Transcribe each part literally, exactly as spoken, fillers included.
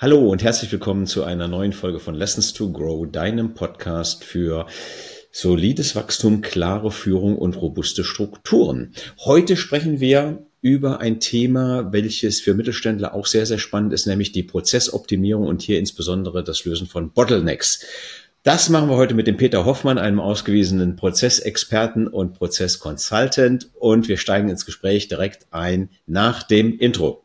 Hallo und herzlich willkommen zu einer neuen Folge von Lessons to Grow, deinem Podcast für solides Wachstum, klare Führung und robuste Strukturen. Heute sprechen wir über ein Thema, welches für Mittelständler auch sehr, sehr spannend ist, nämlich die Prozessoptimierung und hier insbesondere das Lösen von Bottlenecks. Das machen wir heute mit dem Peter Hoffmann, einem ausgewiesenen Prozessexperten und Prozessconsultant, und wir steigen ins Gespräch direkt ein nach dem Intro.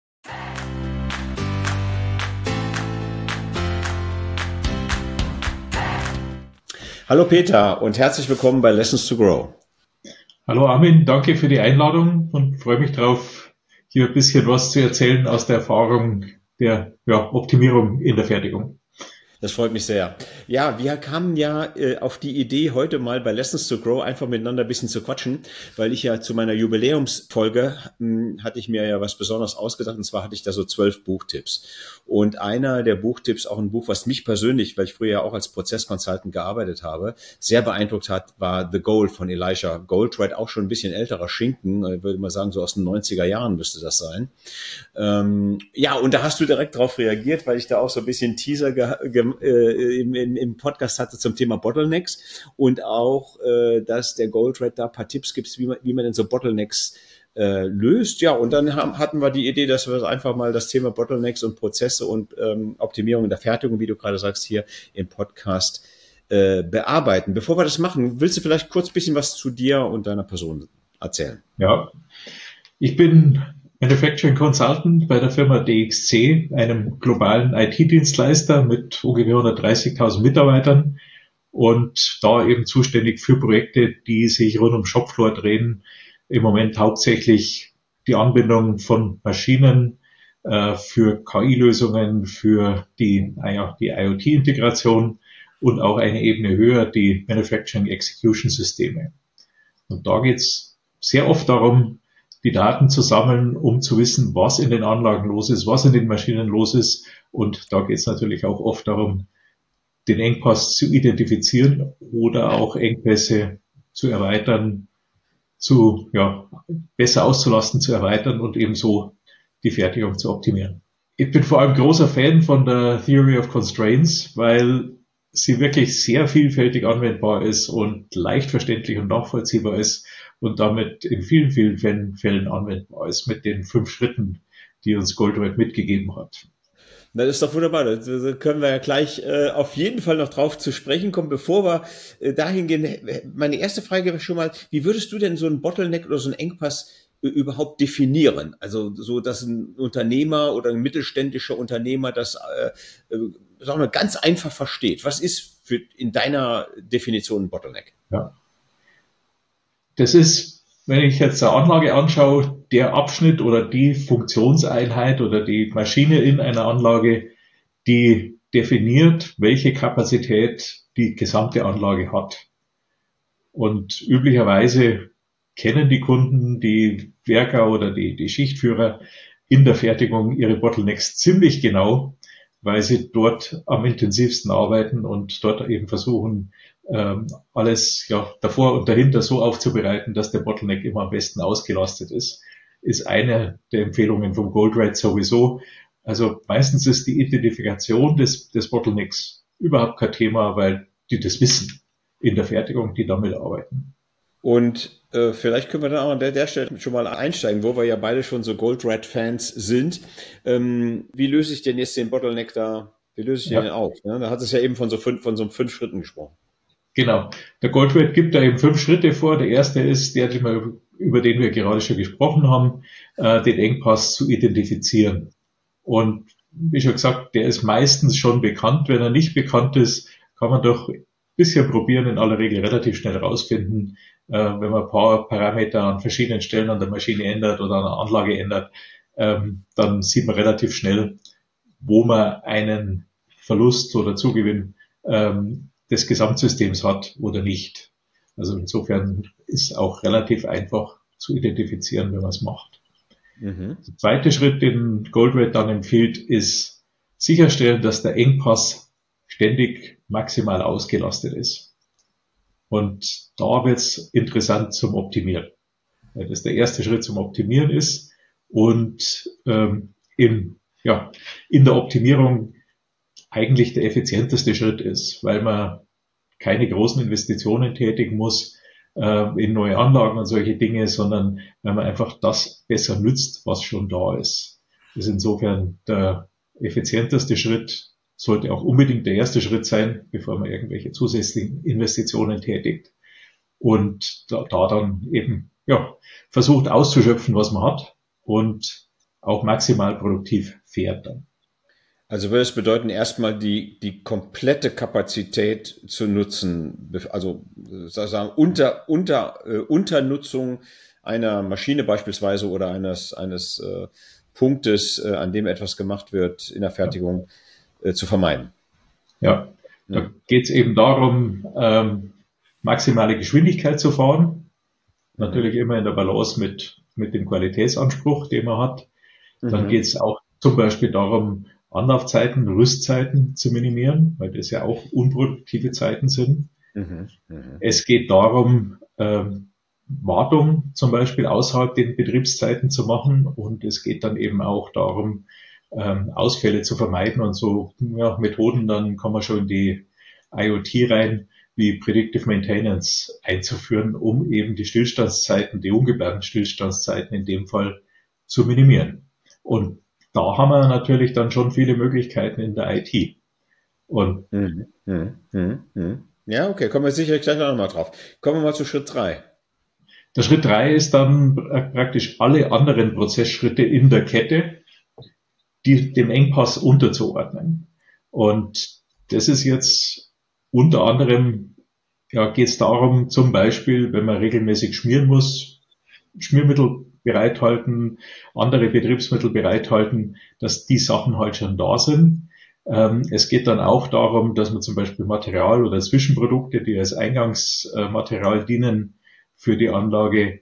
Hallo Peter und herzlich willkommen bei Lessons to Grow. Hallo Armin, danke für die Einladung und freue mich drauf, hier ein bisschen was zu erzählen aus der Erfahrung der ja, Optimierung in der Fertigung. Das freut mich sehr. Ja, wir kamen ja äh, auf die Idee, heute mal bei Lessons to Grow einfach miteinander ein bisschen zu quatschen, weil ich ja zu meiner Jubiläumsfolge mh, hatte ich mir ja was Besonderes ausgedacht, und zwar hatte ich da so zwölf Buchtipps. Und einer der Buchtipps, auch ein Buch, was mich persönlich, weil ich früher ja auch als Prozessconsultant gearbeitet habe, sehr beeindruckt hat, war The Goal von Elisha Goldratt, auch schon ein bisschen älterer Schinken, ich würde mal sagen, so aus den neunziger Jahren müsste das sein. Ähm, ja, und da hast du direkt drauf reagiert, weil ich da auch so ein bisschen Teaser ge- ge- äh, im, im, im Podcast hatte zum Thema Bottlenecks und auch, äh, dass der Goldratt da ein paar Tipps gibt, wie man, wie man denn so Bottlenecks äh, löst. Ja, und dann haben, hatten wir die Idee, dass wir einfach mal das Thema Bottlenecks und Prozesse und ähm, Optimierung in der Fertigung, wie du gerade sagst, hier im Podcast äh, bearbeiten. Bevor wir das machen, willst du vielleicht kurz ein bisschen was zu dir und deiner Person erzählen? Ja, ich bin Manufacturing Consultant bei der Firma D X C, einem globalen I T-Dienstleister mit ungefähr hundertdreißigtausend Mitarbeitern und da eben zuständig für Projekte, die sich rund um Shopfloor drehen. Im Moment hauptsächlich die Anbindung von Maschinen äh, für K I-Lösungen, für die, ja, die IoT-Integration und auch eine Ebene höher die Manufacturing Execution Systeme. Und da geht's sehr oft darum, die Daten zu sammeln, um zu wissen, was in den Anlagen los ist, was in den Maschinen los ist. Und da geht es natürlich auch oft darum, den Engpass zu identifizieren oder auch Engpässe zu erweitern, zu ja, besser auszulasten, zu erweitern und ebenso die Fertigung zu optimieren. Ich bin vor allem großer Fan von der Theory of Constraints, weil sie wirklich sehr vielfältig anwendbar ist und leicht verständlich und nachvollziehbar ist und damit in vielen, vielen Fällen, Fällen anwendbar ist mit den fünf Schritten, die uns Goldratt mitgegeben hat. Das ist doch wunderbar. Da können wir ja gleich äh, auf jeden Fall noch drauf zu sprechen kommen. Bevor wir äh, dahin gehen, meine erste Frage wäre schon mal, wie würdest du denn so einen Bottleneck oder so einen Engpass äh, überhaupt definieren? Also so, dass ein Unternehmer oder ein mittelständischer Unternehmer das äh, äh, sagen wir, ganz einfach versteht. Was ist für, in deiner Definition ein Bottleneck? Ja. Das ist, wenn ich jetzt eine Anlage anschaue, der Abschnitt oder die Funktionseinheit oder die Maschine in einer Anlage, die definiert, welche Kapazität die gesamte Anlage hat. Und üblicherweise kennen die Kunden, die Werker oder die, die Schichtführer in der Fertigung ihre Bottlenecks ziemlich genau, weil sie dort am intensivsten arbeiten und dort eben versuchen, ähm, alles ja davor und dahinter so aufzubereiten, dass der Bottleneck immer am besten ausgelastet ist, ist eine der Empfehlungen vom Goldratt sowieso. Also meistens ist die Identifikation des, des Bottlenecks überhaupt kein Thema, weil die das wissen in der Fertigung, die damit arbeiten. Und äh, vielleicht können wir dann auch an der, der Stelle schon mal einsteigen, wo wir ja beide schon so Goldratt-Fans sind. Ähm, wie löse ich denn jetzt den Bottleneck da, wie löse ich den Ja. denn auf? Ja, da hat es ja eben von so fünf, von so fünf Schritten gesprochen. Genau. Der Goldratt gibt da eben fünf Schritte vor. Der erste ist der, den wir, über den wir gerade schon gesprochen haben, äh, den Engpass zu identifizieren. Und wie schon gesagt, der ist meistens schon bekannt. Wenn er nicht bekannt ist, kann man doch ein bisschen probieren, in aller Regel relativ schnell rausfinden, äh, wenn man ein paar Parameter an verschiedenen Stellen an der Maschine ändert oder an der Anlage ändert, ähm, dann sieht man relativ schnell, wo man einen Verlust oder Zugewinn ähm, des Gesamtsystems hat oder nicht. Also insofern ist auch relativ einfach zu identifizieren, wenn man es macht. Mhm. Der zweite Schritt, den Goldratt dann empfiehlt, ist sicherstellen, dass der Engpass ständig maximal ausgelastet ist. Und da wird es interessant zum Optimieren. Weil das der erste Schritt zum Optimieren ist. Und ähm, im ja, in der Optimierung eigentlich der effizienteste Schritt ist, weil man keine großen Investitionen tätigen muss äh, in neue Anlagen und solche Dinge, sondern weil man einfach das besser nützt, was schon da ist. Das ist insofern der effizienteste Schritt, sollte auch unbedingt der erste Schritt sein, bevor man irgendwelche zusätzlichen Investitionen tätigt. Und da, da dann eben ja, versucht auszuschöpfen, was man hat und auch maximal produktiv fährt dann. Also würde es bedeuten, erstmal die, die komplette Kapazität zu nutzen, also sozusagen unter, unter, äh, Unternutzung einer Maschine beispielsweise oder eines, eines äh, Punktes, äh, an dem etwas gemacht wird in der Fertigung, ja. äh, zu vermeiden. Ja, da ja. geht es eben darum, ähm, maximale Geschwindigkeit zu fahren. Mhm. Natürlich immer in der Balance mit, mit dem Qualitätsanspruch, den man hat. Dann mhm. geht es auch zum Beispiel darum, Anlaufzeiten, Rüstzeiten zu minimieren, weil das ja auch unproduktive Zeiten sind. Mhm, mh. Es geht darum, ähm, Wartung zum Beispiel außerhalb den Betriebszeiten zu machen, und es geht dann eben auch darum, ähm, Ausfälle zu vermeiden, und so ja, Methoden, dann kann man schon in die I O T rein, wie Predictive Maintenance einzuführen, um eben die Stillstandszeiten, die ungeplanten Stillstandszeiten in dem Fall zu minimieren. Und da haben wir natürlich dann schon viele Möglichkeiten in der I T. Und hm, hm, hm, hm. Ja, okay, kommen wir sicherlich gleich noch mal drauf. Kommen wir mal zu Schritt drei. Der Schritt drei ist dann praktisch alle anderen Prozessschritte in der Kette, die dem Engpass unterzuordnen. Und das ist jetzt unter anderem, ja, geht es darum, zum Beispiel, wenn man regelmäßig schmieren muss, Schmiermittel bereithalten, andere Betriebsmittel bereithalten, dass die Sachen halt schon da sind. Ähm, es geht dann auch darum, dass man zum Beispiel Material oder Zwischenprodukte, die als Eingangsmaterial dienen, für die Anlage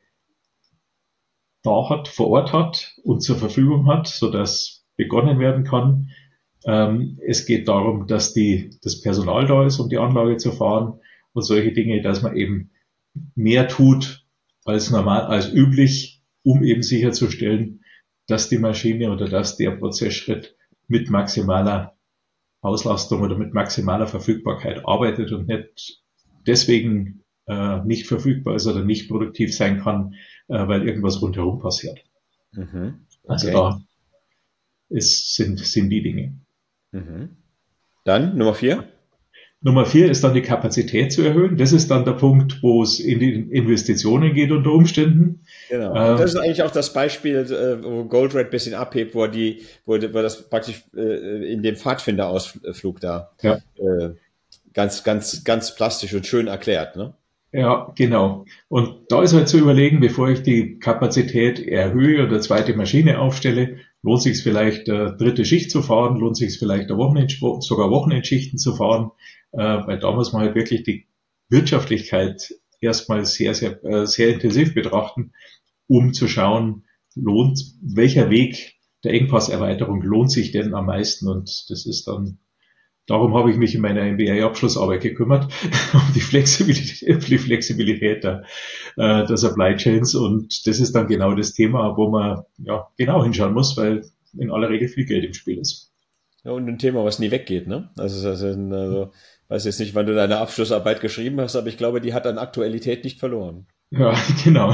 da hat, vor Ort hat und zur Verfügung hat, sodass begonnen werden kann. Ähm, es geht darum, dass die, das Personal da ist, um die Anlage zu fahren, und solche Dinge, dass man eben mehr tut als normal, als üblich, um eben sicherzustellen, dass die Maschine oder dass der Prozessschritt mit maximaler Auslastung oder mit maximaler Verfügbarkeit arbeitet und nicht deswegen äh, nicht verfügbar ist oder nicht produktiv sein kann, äh, weil irgendwas rundherum passiert. Mhm. Okay. Also da ist, sind, sind die Dinge. Mhm. Dann Nummer vier. Nummer vier ist dann die Kapazität zu erhöhen. Das ist dann der Punkt, wo es in die Investitionen geht unter Umständen. Genau. Ähm, das ist eigentlich auch das Beispiel, wo Goldratt ein bisschen abhebt, wo, die, wo, wo das praktisch in dem Pfadfinderausflug da ja. ganz, ganz, ganz plastisch und schön erklärt, ne? Ja, genau. Und da ist halt zu überlegen, bevor ich die Kapazität erhöhe oder zweite Maschine aufstelle, lohnt sich es vielleicht, äh, dritte Schicht zu fahren, lohnt sich es vielleicht, Wochenend, sogar Wochenendschichten zu fahren, äh, weil da muss man halt wirklich die Wirtschaftlichkeit erstmal sehr, sehr, äh, sehr intensiv betrachten, um zu schauen, lohnt, welcher Weg der Engpasserweiterung lohnt sich denn am meisten, und das ist dann Darum habe ich mich in meiner M B A-Abschlussarbeit gekümmert, um die Flexibilität, die Flexibilität der, äh, der Supply Chains. Und das ist dann genau das Thema, wo man ja genau hinschauen muss, weil in aller Regel viel Geld im Spiel ist. Ja, und ein Thema, was nie weggeht, ne? Also, also, also ich weiß jetzt nicht, wann du deine Abschlussarbeit geschrieben hast, aber ich glaube, die hat an Aktualität nicht verloren. Ja, genau.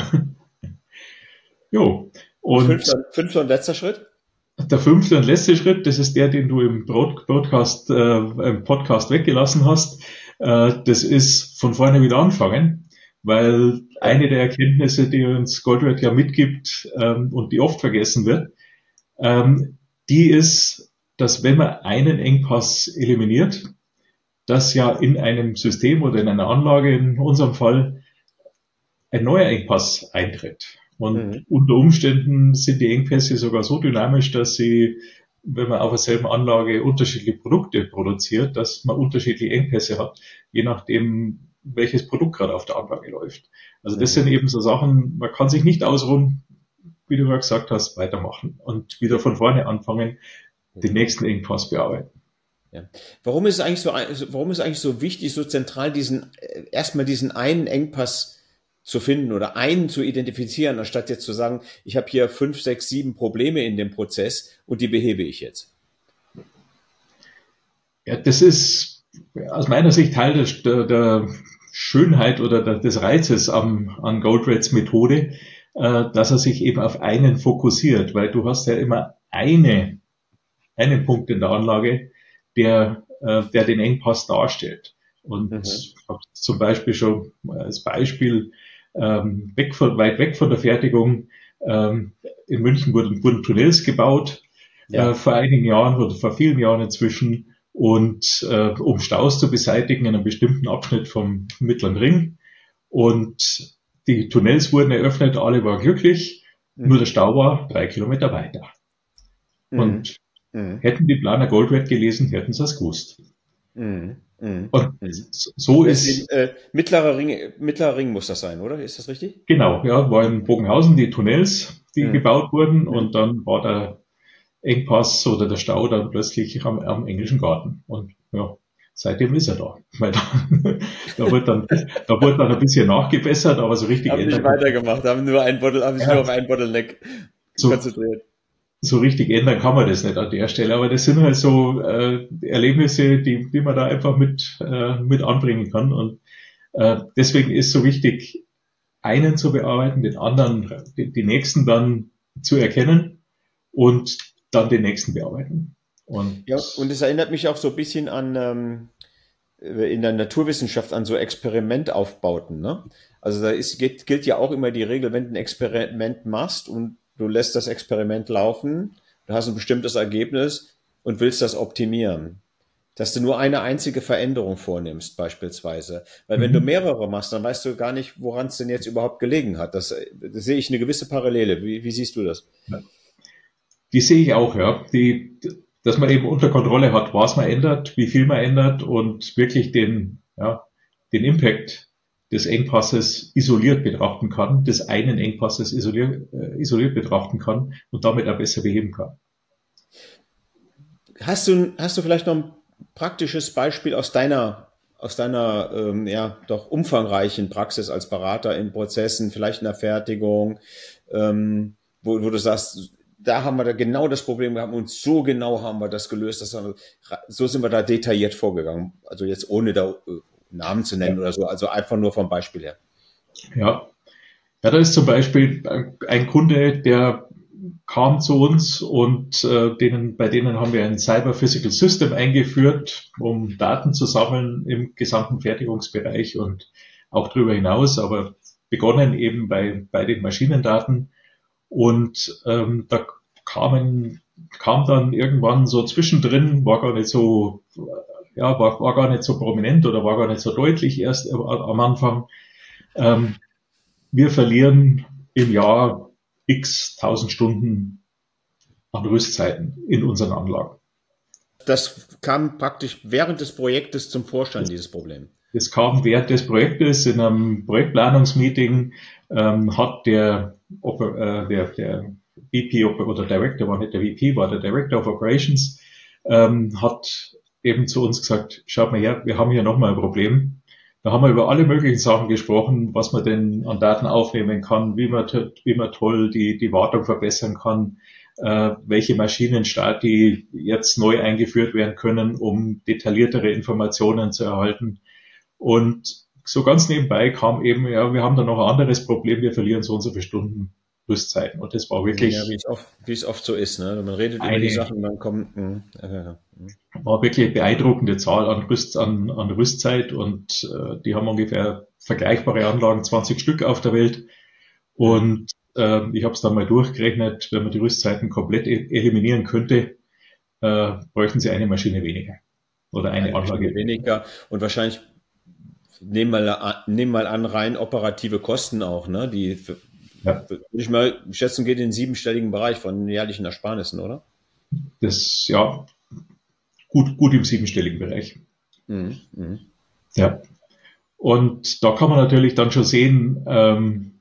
Jo. Und fünfter, fünfter und letzter Schritt? Der fünfte und letzte Schritt, das ist der, den du im Broadcast, äh, im Podcast weggelassen hast. Äh, das ist von vorne wieder anfangen, weil eine der Erkenntnisse, die uns Goldratt ja mitgibt ähm, und die oft vergessen wird, ähm, die ist, dass wenn man einen Engpass eliminiert, dass ja in einem System oder in einer Anlage, in unserem Fall, ein neuer Engpass eintritt. Und mhm. unter Umständen sind die Engpässe sogar so dynamisch, dass sie, wenn man auf derselben Anlage unterschiedliche Produkte produziert, dass man unterschiedliche Engpässe hat, je nachdem, welches Produkt gerade auf der Anlage läuft. Also das mhm. sind eben so Sachen, man kann sich nicht ausruhen, wie du ja gesagt hast, weitermachen und wieder von vorne anfangen, den nächsten Engpass bearbeiten. Ja. Warum ist es eigentlich so, warum ist es eigentlich so wichtig, so zentral diesen, erstmal diesen einen Engpass zu finden oder einen zu identifizieren, anstatt jetzt zu sagen, ich habe hier fünf, sechs, sieben Probleme in dem Prozess und die behebe ich jetzt? Ja, das ist aus meiner Sicht Teil der, der Schönheit oder der, des Reizes am, an Goldratt's Methode, äh, dass er sich eben auf einen fokussiert, weil du hast ja immer eine, einen Punkt in der Anlage, der, äh, der den Engpass darstellt. Und mhm. ich habe zum Beispiel schon als Beispiel ähm, weg von, weit weg von der Fertigung, ähm, in München wurden, wurden Tunnels gebaut, ja. äh, vor einigen Jahren oder vor vielen Jahren inzwischen, und äh, um Staus zu beseitigen in einem bestimmten Abschnitt vom Mittleren Ring. Und die Tunnels wurden eröffnet, alle waren glücklich, mhm. nur der Stau war drei Kilometer weiter. Mhm. Und mhm. hätten die Planer Goldratt gelesen, hätten sie es gewusst. Mhm. Mhm. Und so ist... ist äh, mittlerer Ring, mittlerer Ring muss das sein, oder? Ist das richtig? Genau, ja, war in Bogenhausen die Tunnels, die mhm. gebaut wurden, mhm. und dann war der Engpass oder der Stau dann plötzlich am, am Englischen Garten. Und ja, seitdem ist er da. Weil da, da, wird dann, da wird dann ein bisschen nachgebessert, aber so richtig haben ändern. Haben nicht weitergemacht, haben nur ein Bottle, haben sich ja. nur auf ein Bottleneck so, konzentriert. So richtig ändern kann man das nicht an der Stelle, aber das sind halt so äh, Erlebnisse, die, die man da einfach mit, äh, mit anbringen kann. Und äh, deswegen ist so wichtig, einen zu bearbeiten, den anderen, die, die nächsten dann zu erkennen und dann den nächsten bearbeiten. Und ja, und es erinnert mich auch so ein bisschen an ähm, in der Naturwissenschaft an so Experimentaufbauten. Ne? Also da ist, gilt, gilt ja auch immer die Regel, wenn du ein Experiment machst und du lässt das Experiment laufen, du hast ein bestimmtes Ergebnis und willst das optimieren, dass du nur eine einzige Veränderung vornimmst beispielsweise. Weil mhm. wenn du mehrere machst, dann weißt du gar nicht, woran es denn jetzt überhaupt gelegen hat. Das, das sehe ich eine gewisse Parallele. Wie, wie siehst du das? Ja. Die sehe ich auch, ja. Die, dass man eben unter Kontrolle hat, was man ändert, wie viel man ändert und wirklich den, ja, den Impact des Engpasses isoliert betrachten kann, des einen Engpasses isoliert, äh, isoliert betrachten kann und damit auch besser beheben kann. Hast du, hast du vielleicht noch ein praktisches Beispiel aus deiner, aus deiner, ähm, ja, doch umfangreichen Praxis als Berater in Prozessen, vielleicht in der Fertigung, ähm, wo, wo du sagst, da haben wir da genau das Problem gehabt und so genau haben wir das gelöst. Dass wir, so sind wir da detailliert vorgegangen. Also jetzt ohne da Namen zu nennen ja. oder so, also einfach nur vom Beispiel her. Ja, ja, da ist zum Beispiel ein Kunde, der kam zu uns und äh, denen, bei denen haben wir ein Cyber Physical System eingeführt, um Daten zu sammeln im gesamten Fertigungsbereich und auch darüber hinaus, aber begonnen eben bei, bei den Maschinendaten. Und ähm, da kamen, kam dann irgendwann so zwischendrin, war gar nicht so, ja, war, war gar nicht so prominent oder war gar nicht so deutlich erst am Anfang. Ähm, wir verlieren im Jahr x tausend Stunden an Rüstzeiten in unseren Anlagen. Das kam praktisch während des Projektes zum Vorschein, dieses Problem. Das kam während des Projektes in einem Projektplanungsmeeting, ähm, hat der, äh, der, der V P oder Director, war nicht der V P, war der Director of Operations, ähm, hat eben zu uns gesagt, schaut mal her, wir haben hier nochmal ein Problem. Da haben wir über alle möglichen Sachen gesprochen, was man denn an Daten aufnehmen kann, wie man, wie man toll die, die Wartung verbessern kann, äh, welche Maschinenstart, die jetzt neu eingeführt werden können, um detailliertere Informationen zu erhalten. Und so ganz nebenbei kam eben, ja, wir haben da noch ein anderes Problem, wir verlieren so und so viele Stunden Rüstzeiten. Und das war wirklich... Ja, wie es oft, wie es oft so ist, ne? Man redet eine, über die Sachen und dann kommt... Mh, äh, war wirklich eine beeindruckende Zahl an, Rüst, an, an Rüstzeit und äh, die haben ungefähr vergleichbare Anlagen, zwanzig Stück auf der Welt. Und äh, ich habe es dann mal durchgerechnet, wenn man die Rüstzeiten komplett e- eliminieren könnte, äh, bräuchten sie eine Maschine weniger. Oder eine, eine Anlage weniger. Und wahrscheinlich... Nehmen mal, an, nehmen mal an, rein operative Kosten auch, ne? Die, für, ja. würde ich mal schätzen, geht in den siebenstelligen Bereich von jährlichen Ersparnissen, oder? Das, ja, gut, gut im siebenstelligen Bereich. Mhm. Mhm. Ja. Und da kann man natürlich dann schon sehen, ähm,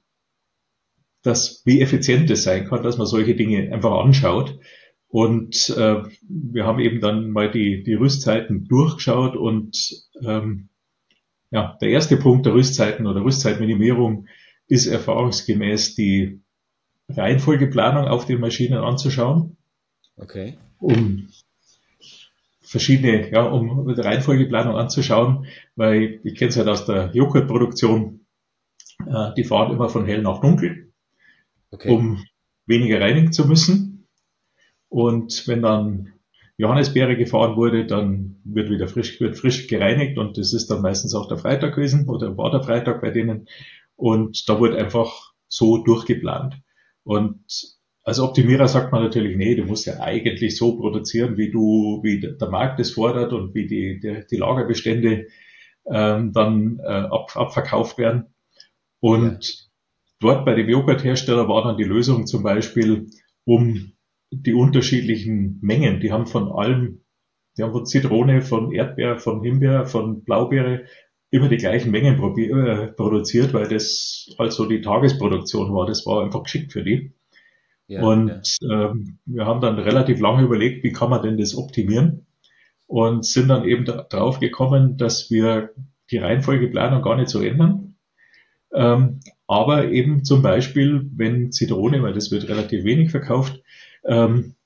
dass, wie effizient es sein kann, dass man solche Dinge einfach anschaut. Und äh, wir haben eben dann mal die, die Rüstzeiten durchgeschaut und ähm, ja, der erste Punkt der Rüstzeiten oder Rüstzeitminimierung ist erfahrungsgemäß die Reihenfolgeplanung auf den Maschinen anzuschauen. Okay. Um verschiedene, ja, um die Reihenfolgeplanung anzuschauen, weil ich kenne es halt aus der Joghurtproduktion, äh, die fahren immer von hell nach dunkel, okay, um weniger reinigen zu müssen. Und wenn dann Johannisbeere gefahren wurde, dann wird wieder frisch, wird frisch gereinigt und das ist dann meistens auch der Freitag gewesen oder war der Freitag bei denen. Und da wurde einfach so durchgeplant. Und als Optimierer sagt man natürlich, nee, du musst ja eigentlich so produzieren, wie du, wie der Markt es fordert und wie die, die, die Lagerbestände ähm, dann äh, ab, abverkauft werden. Und ja. Dort bei dem Joghurthersteller war dann die Lösung zum Beispiel, um die unterschiedlichen Mengen, die haben von allem, die haben von Zitrone, von Erdbeer, von Himbeer, von Blaubeere immer die gleichen Mengen äh, produziert, weil das halt so die Tagesproduktion war. Das war einfach geschickt für die. Ja, und ja. Ähm, wir haben dann relativ lange überlegt, wie kann man denn das optimieren und sind dann eben da, drauf gekommen, dass wir die Reihenfolgeplanung gar nicht so ändern. Ähm, aber eben zum Beispiel, wenn Zitrone, weil das wird relativ wenig verkauft, ähm,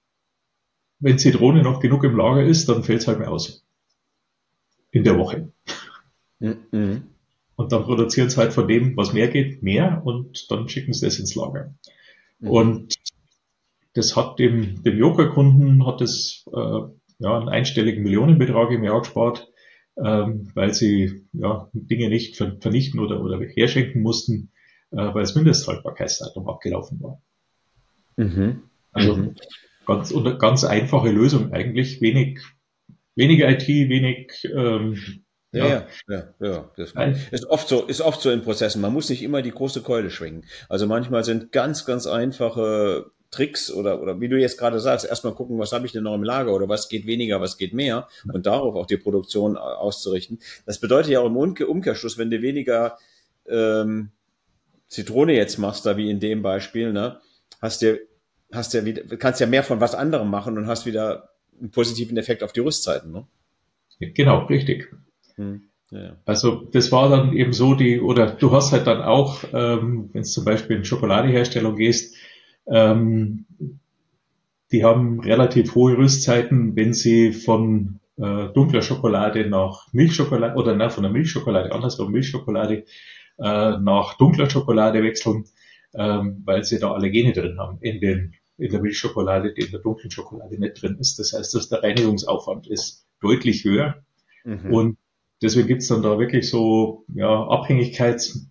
wenn Zitrone noch genug im Lager ist, dann fällt es halt mehr aus. In der Woche. Mhm. Und dann produzieren sie halt von dem, was mehr geht, mehr und dann schicken sie das ins Lager. Mhm. Und das hat dem, dem Joghurtkunden hat das äh, ja, einen einstelligen Millionenbetrag im Jahr gespart, ähm, weil sie ja, Dinge nicht vernichten oder, oder herschenken mussten, äh, weil das Mindesthaltbarkeitsdatum abgelaufen war. Mhm. Also mhm. ganz, unter, ganz einfache Lösung eigentlich, wenig, weniger I T, wenig ähm, Ja, ja, ja, ja. Das ist oft so, ist oft so in Prozessen. Man muss nicht immer die große Keule schwingen. Also manchmal sind ganz, ganz einfache Tricks oder, oder wie du jetzt gerade sagst, erstmal gucken, was habe ich denn noch im Lager oder was geht weniger, was geht mehr und darauf auch die Produktion auszurichten. Das bedeutet ja auch im Umkehrschluss, wenn du weniger ähm, Zitrone jetzt machst, da wie in dem Beispiel, ne, hast du, hast ja wieder, kannst ja mehr von was anderem machen und hast wieder einen positiven Effekt auf die Rüstzeiten, ne? Genau, richtig. Hm, ja. Also das war dann eben so die, oder du hast halt dann auch, ähm, wenn es zum Beispiel in Schokoladeherstellung gehst, ähm, die haben relativ hohe Rüstzeiten, wenn sie von äh, dunkler Schokolade nach Milchschokolade, oder na, von der Milchschokolade, andersrum Milchschokolade, äh, nach dunkler Schokolade wechseln, ähm, weil sie da Allergene drin haben in den in der Milchschokolade, die in der dunklen Schokolade nicht drin ist. Das heißt, dass der Reinigungsaufwand ist deutlich höher. Mhm. Und deswegen gibt's dann da wirklich so ja, Abhängigkeitsmatrix,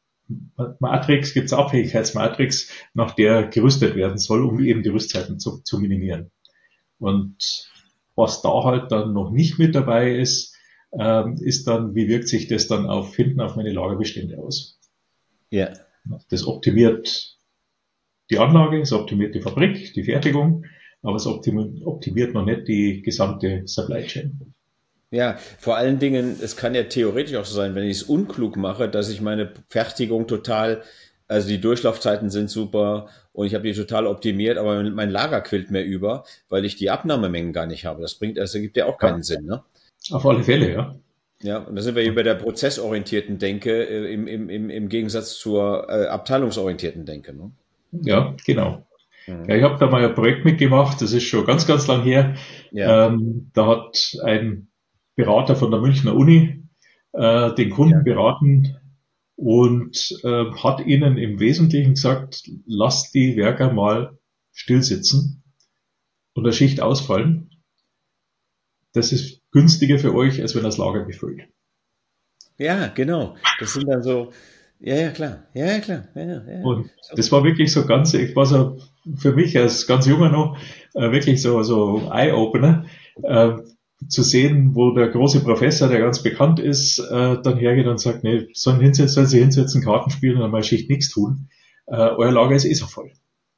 gibt's Abhängigkeitsmatrix, nach der gerüstet werden soll, um eben die Rüstzeiten zu, zu minimieren. Und was da halt dann noch nicht mit dabei ist, ähm, ist dann, wie wirkt sich das dann auf hinten auf meine Lagerbestände aus? Ja. Das optimiert die Anlage, es optimiert die Fabrik, die Fertigung, aber es optimiert, optimiert noch nicht die gesamte Supply Chain. Ja, vor allen Dingen, es kann ja theoretisch auch so sein, wenn ich es unklug mache, dass ich meine Fertigung total, also die Durchlaufzeiten sind super und ich habe die total optimiert, aber mein Lager quillt mir über, weil ich die Abnahmemengen gar nicht habe. Das bringt, das ergibt ja auch keinen ja. Sinn, ne? Auf alle Fälle, ja. Ja, und da sind wir hier bei der prozessorientierten Denke äh, im, im, im, im Gegensatz zur äh, abteilungsorientierten Denke, ne? Ja, genau. Mhm. Ja, ich habe da mal ein Projekt mitgemacht, das ist schon ganz, ganz lang her. Ja. Ähm, da hat ein Berater von der Münchner Uni äh, den Kunden ja. beraten und äh, hat ihnen im Wesentlichen gesagt, lasst die Werker mal still sitzen und der Schicht ausfallen. Das ist günstiger für euch, als wenn das Lager befüllt. Ja, genau. Das sind dann so, ja, ja, klar. Ja, ja, klar. Ja, ja. Und das war wirklich so ganz, ich war so für mich als ganz junger noch, äh, wirklich so, so Eye-Opener, äh, zu sehen, wo der große Professor, der ganz bekannt ist, äh, dann hergeht und sagt, nee, sollen hinsetzen, sollen sie hinsetzen, Karten spielen und an meiner Schicht nichts tun. Äh, euer Lager ist eh so voll.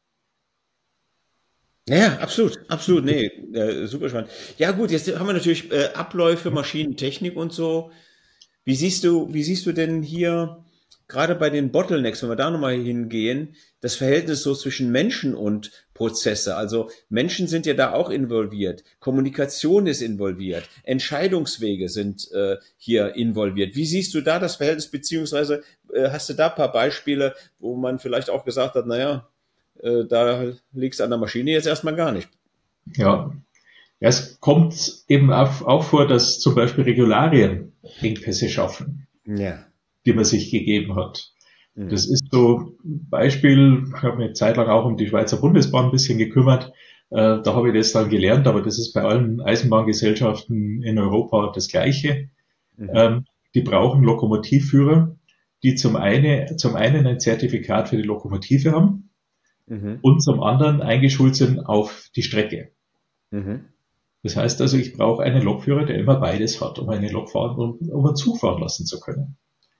Ja, absolut, absolut, nee, äh, super spannend. Ja gut, jetzt haben wir natürlich äh, Abläufe, Maschinentechnik und so. Wie siehst du, wie siehst du denn hier gerade bei den Bottlenecks, wenn wir da nochmal hingehen, das Verhältnis so zwischen Menschen und Prozesse. Also Menschen sind ja da auch involviert, Kommunikation ist involviert, Entscheidungswege sind äh, hier involviert. Wie siehst du da das Verhältnis, beziehungsweise äh, hast du da ein paar Beispiele, wo man vielleicht auch gesagt hat, naja, äh, da liegt es an der Maschine jetzt erstmal gar nicht? Ja, ja, es kommt eben auch, auch vor, dass zum Beispiel Regularien Engpässe schaffen, Ja. die man sich gegeben hat. Mhm. Das ist so ein Beispiel, ich habe mich eine Zeit lang auch um die Schweizer Bundesbahn ein bisschen gekümmert, äh, da habe ich das dann gelernt, aber das ist bei allen Eisenbahngesellschaften in Europa das Gleiche. Mhm. Ähm, die brauchen Lokomotivführer, die zum, eine, zum einen ein Zertifikat für die Lokomotive haben, mhm. und zum anderen eingeschult sind auf die Strecke. Mhm. Das heißt also, ich brauche einen Lokführer, der immer beides hat, um eine Lok fahren und um einen Zug fahren lassen zu können.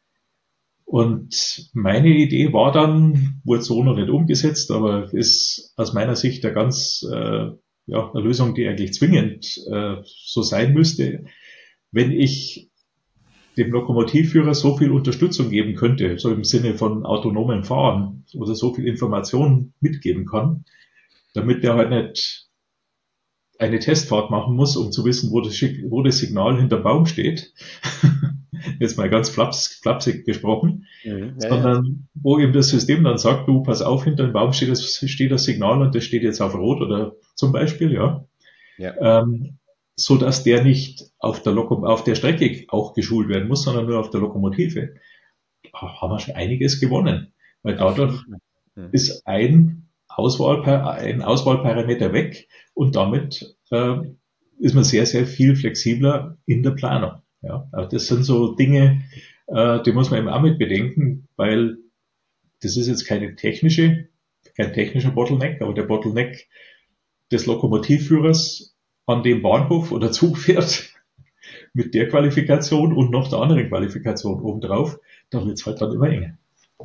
Und meine Idee war dann, wurde so noch nicht umgesetzt, aber ist aus meiner Sicht eine ganz äh, ja, eine Lösung, die eigentlich zwingend äh, so sein müsste, wenn ich dem Lokomotivführer so viel Unterstützung geben könnte, so im Sinne von autonomen Fahren oder so viel Informationen mitgeben kann, damit der halt nicht eine Testfahrt machen muss, um zu wissen, wo das, wo das Signal hinterm Baum steht. Jetzt mal ganz flaps, flapsig gesprochen. Mhm, ja, sondern ja. Wo eben das System dann sagt, du, pass auf, hinter dem Baum steht das, steht das Signal und das steht jetzt auf Rot oder zum Beispiel, ja. ja. Ähm, so dass der nicht auf der, Loko- auf der Strecke auch geschult werden muss, sondern nur auf der Lokomotive. Da haben wir schon einiges gewonnen. Weil dadurch mhm. ist ein Auswahlpa- ein Auswahlparameter weg und damit äh, ist man sehr, sehr viel flexibler in der Planung. Ja, also das sind so Dinge, äh, die muss man eben auch mit bedenken, weil das ist jetzt keine technische, kein technischer Bottleneck, aber der Bottleneck des Lokomotivführers an dem Bahnhof oder Zug fährt mit der Qualifikation und noch der anderen Qualifikation obendrauf, da wird es halt dann immer enger.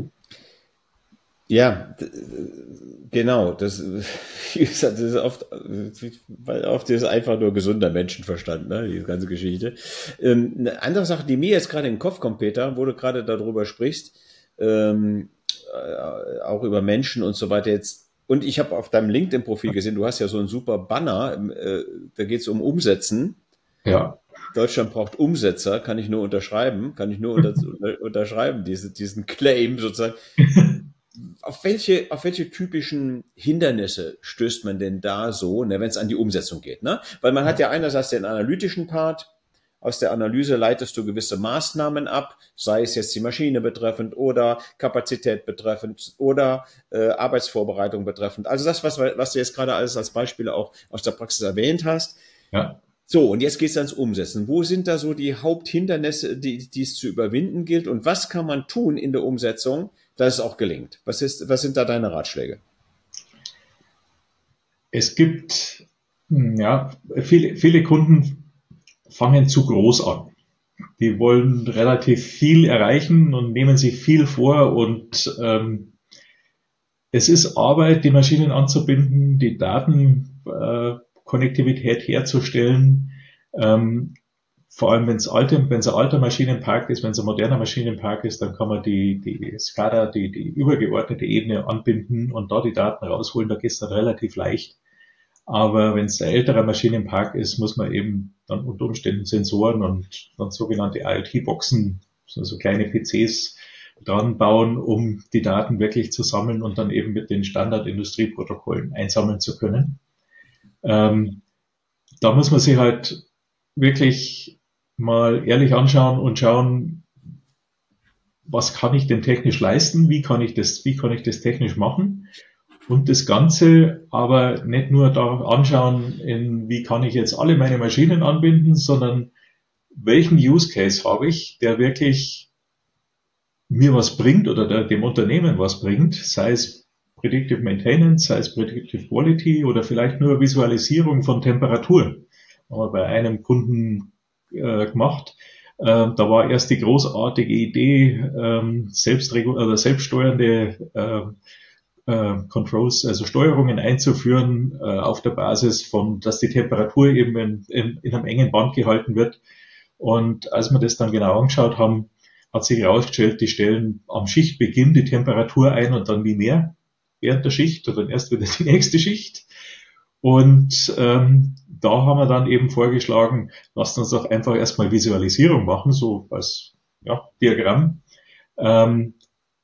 Ja, genau. Das, wie gesagt, das ist oft, weil oft ist einfach nur gesunder Menschenverstand, ne, die ganze Geschichte. Ähm, eine andere Sache, die mir jetzt gerade in den Kopf kommt, Peter, wo du gerade darüber sprichst, ähm, äh, auch über Menschen und so weiter jetzt. Und ich habe auf deinem LinkedIn-Profil gesehen, du hast ja so ein super Banner, äh, da geht es um Umsetzen. Ja. Deutschland braucht Umsetzer, kann ich nur unterschreiben, kann ich nur unter, unterschreiben, diese, diesen Claim sozusagen. Auf welche, auf welche typischen Hindernisse stößt man denn da so, ne, wenn es an die Umsetzung geht? Ne? Weil man hat ja einerseits den analytischen Part, aus der Analyse leitest du gewisse Maßnahmen ab, sei es jetzt die Maschine betreffend oder Kapazität betreffend oder äh, Arbeitsvorbereitung betreffend. Also das, was, was du jetzt gerade alles als Beispiele auch aus der Praxis erwähnt hast. Ja. So, und jetzt geht es ans Umsetzen. Wo sind da so die Haupthindernisse, die, die es zu überwinden gilt? Und was kann man tun in der Umsetzung, dass es auch gelingt? Was ist, was sind da deine Ratschläge? Es gibt, ja, viele, viele Kunden fangen zu groß an. Die wollen relativ viel erreichen und nehmen sich viel vor und ähm, es ist Arbeit, die Maschinen anzubinden, die Datenkonnektivität äh, herzustellen. Ähm, vor allem, wenn es alte, wenn es ein alter Maschinenpark ist, wenn es ein moderner Maschinenpark ist, dann kann man die, die SCADA, die, die übergeordnete Ebene anbinden und da die Daten rausholen. Da geht es dann relativ leicht. Aber wenn es ein älterer Maschinenpark ist, muss man eben dann unter Umständen Sensoren und dann sogenannte IoT-Boxen, also kleine P Cs, dran bauen, um die Daten wirklich zu sammeln und dann eben mit den Standard-Industrieprotokollen einsammeln zu können. Ähm, da muss man sich halt wirklich mal ehrlich anschauen und schauen, was kann ich denn technisch leisten, wie kann ich das, wie kann ich das technisch machen und das Ganze aber nicht nur da anschauen, in wie kann ich jetzt alle meine Maschinen anbinden, sondern welchen Use Case habe ich, der wirklich mir was bringt oder der, dem Unternehmen was bringt, sei es Predictive Maintenance, sei es Predictive Quality oder vielleicht nur Visualisierung von Temperaturen. Haben wir bei einem Kunden äh, gemacht. Äh, da war erst die großartige Idee, ähm, selbstregu- oder selbststeuernde äh, äh, Controls, also Steuerungen einzuführen äh, auf der Basis von, dass die Temperatur eben in, in, in einem engen Band gehalten wird. Und als wir das dann genau angeschaut haben, hat sich herausgestellt, die stellen am Schichtbeginn die Temperatur ein und dann nie mehr während der Schicht oder dann erst wieder die nächste Schicht. Und ähm, da haben wir dann eben vorgeschlagen, lasst uns doch einfach erstmal Visualisierung machen, so als ja, Diagramm, ähm,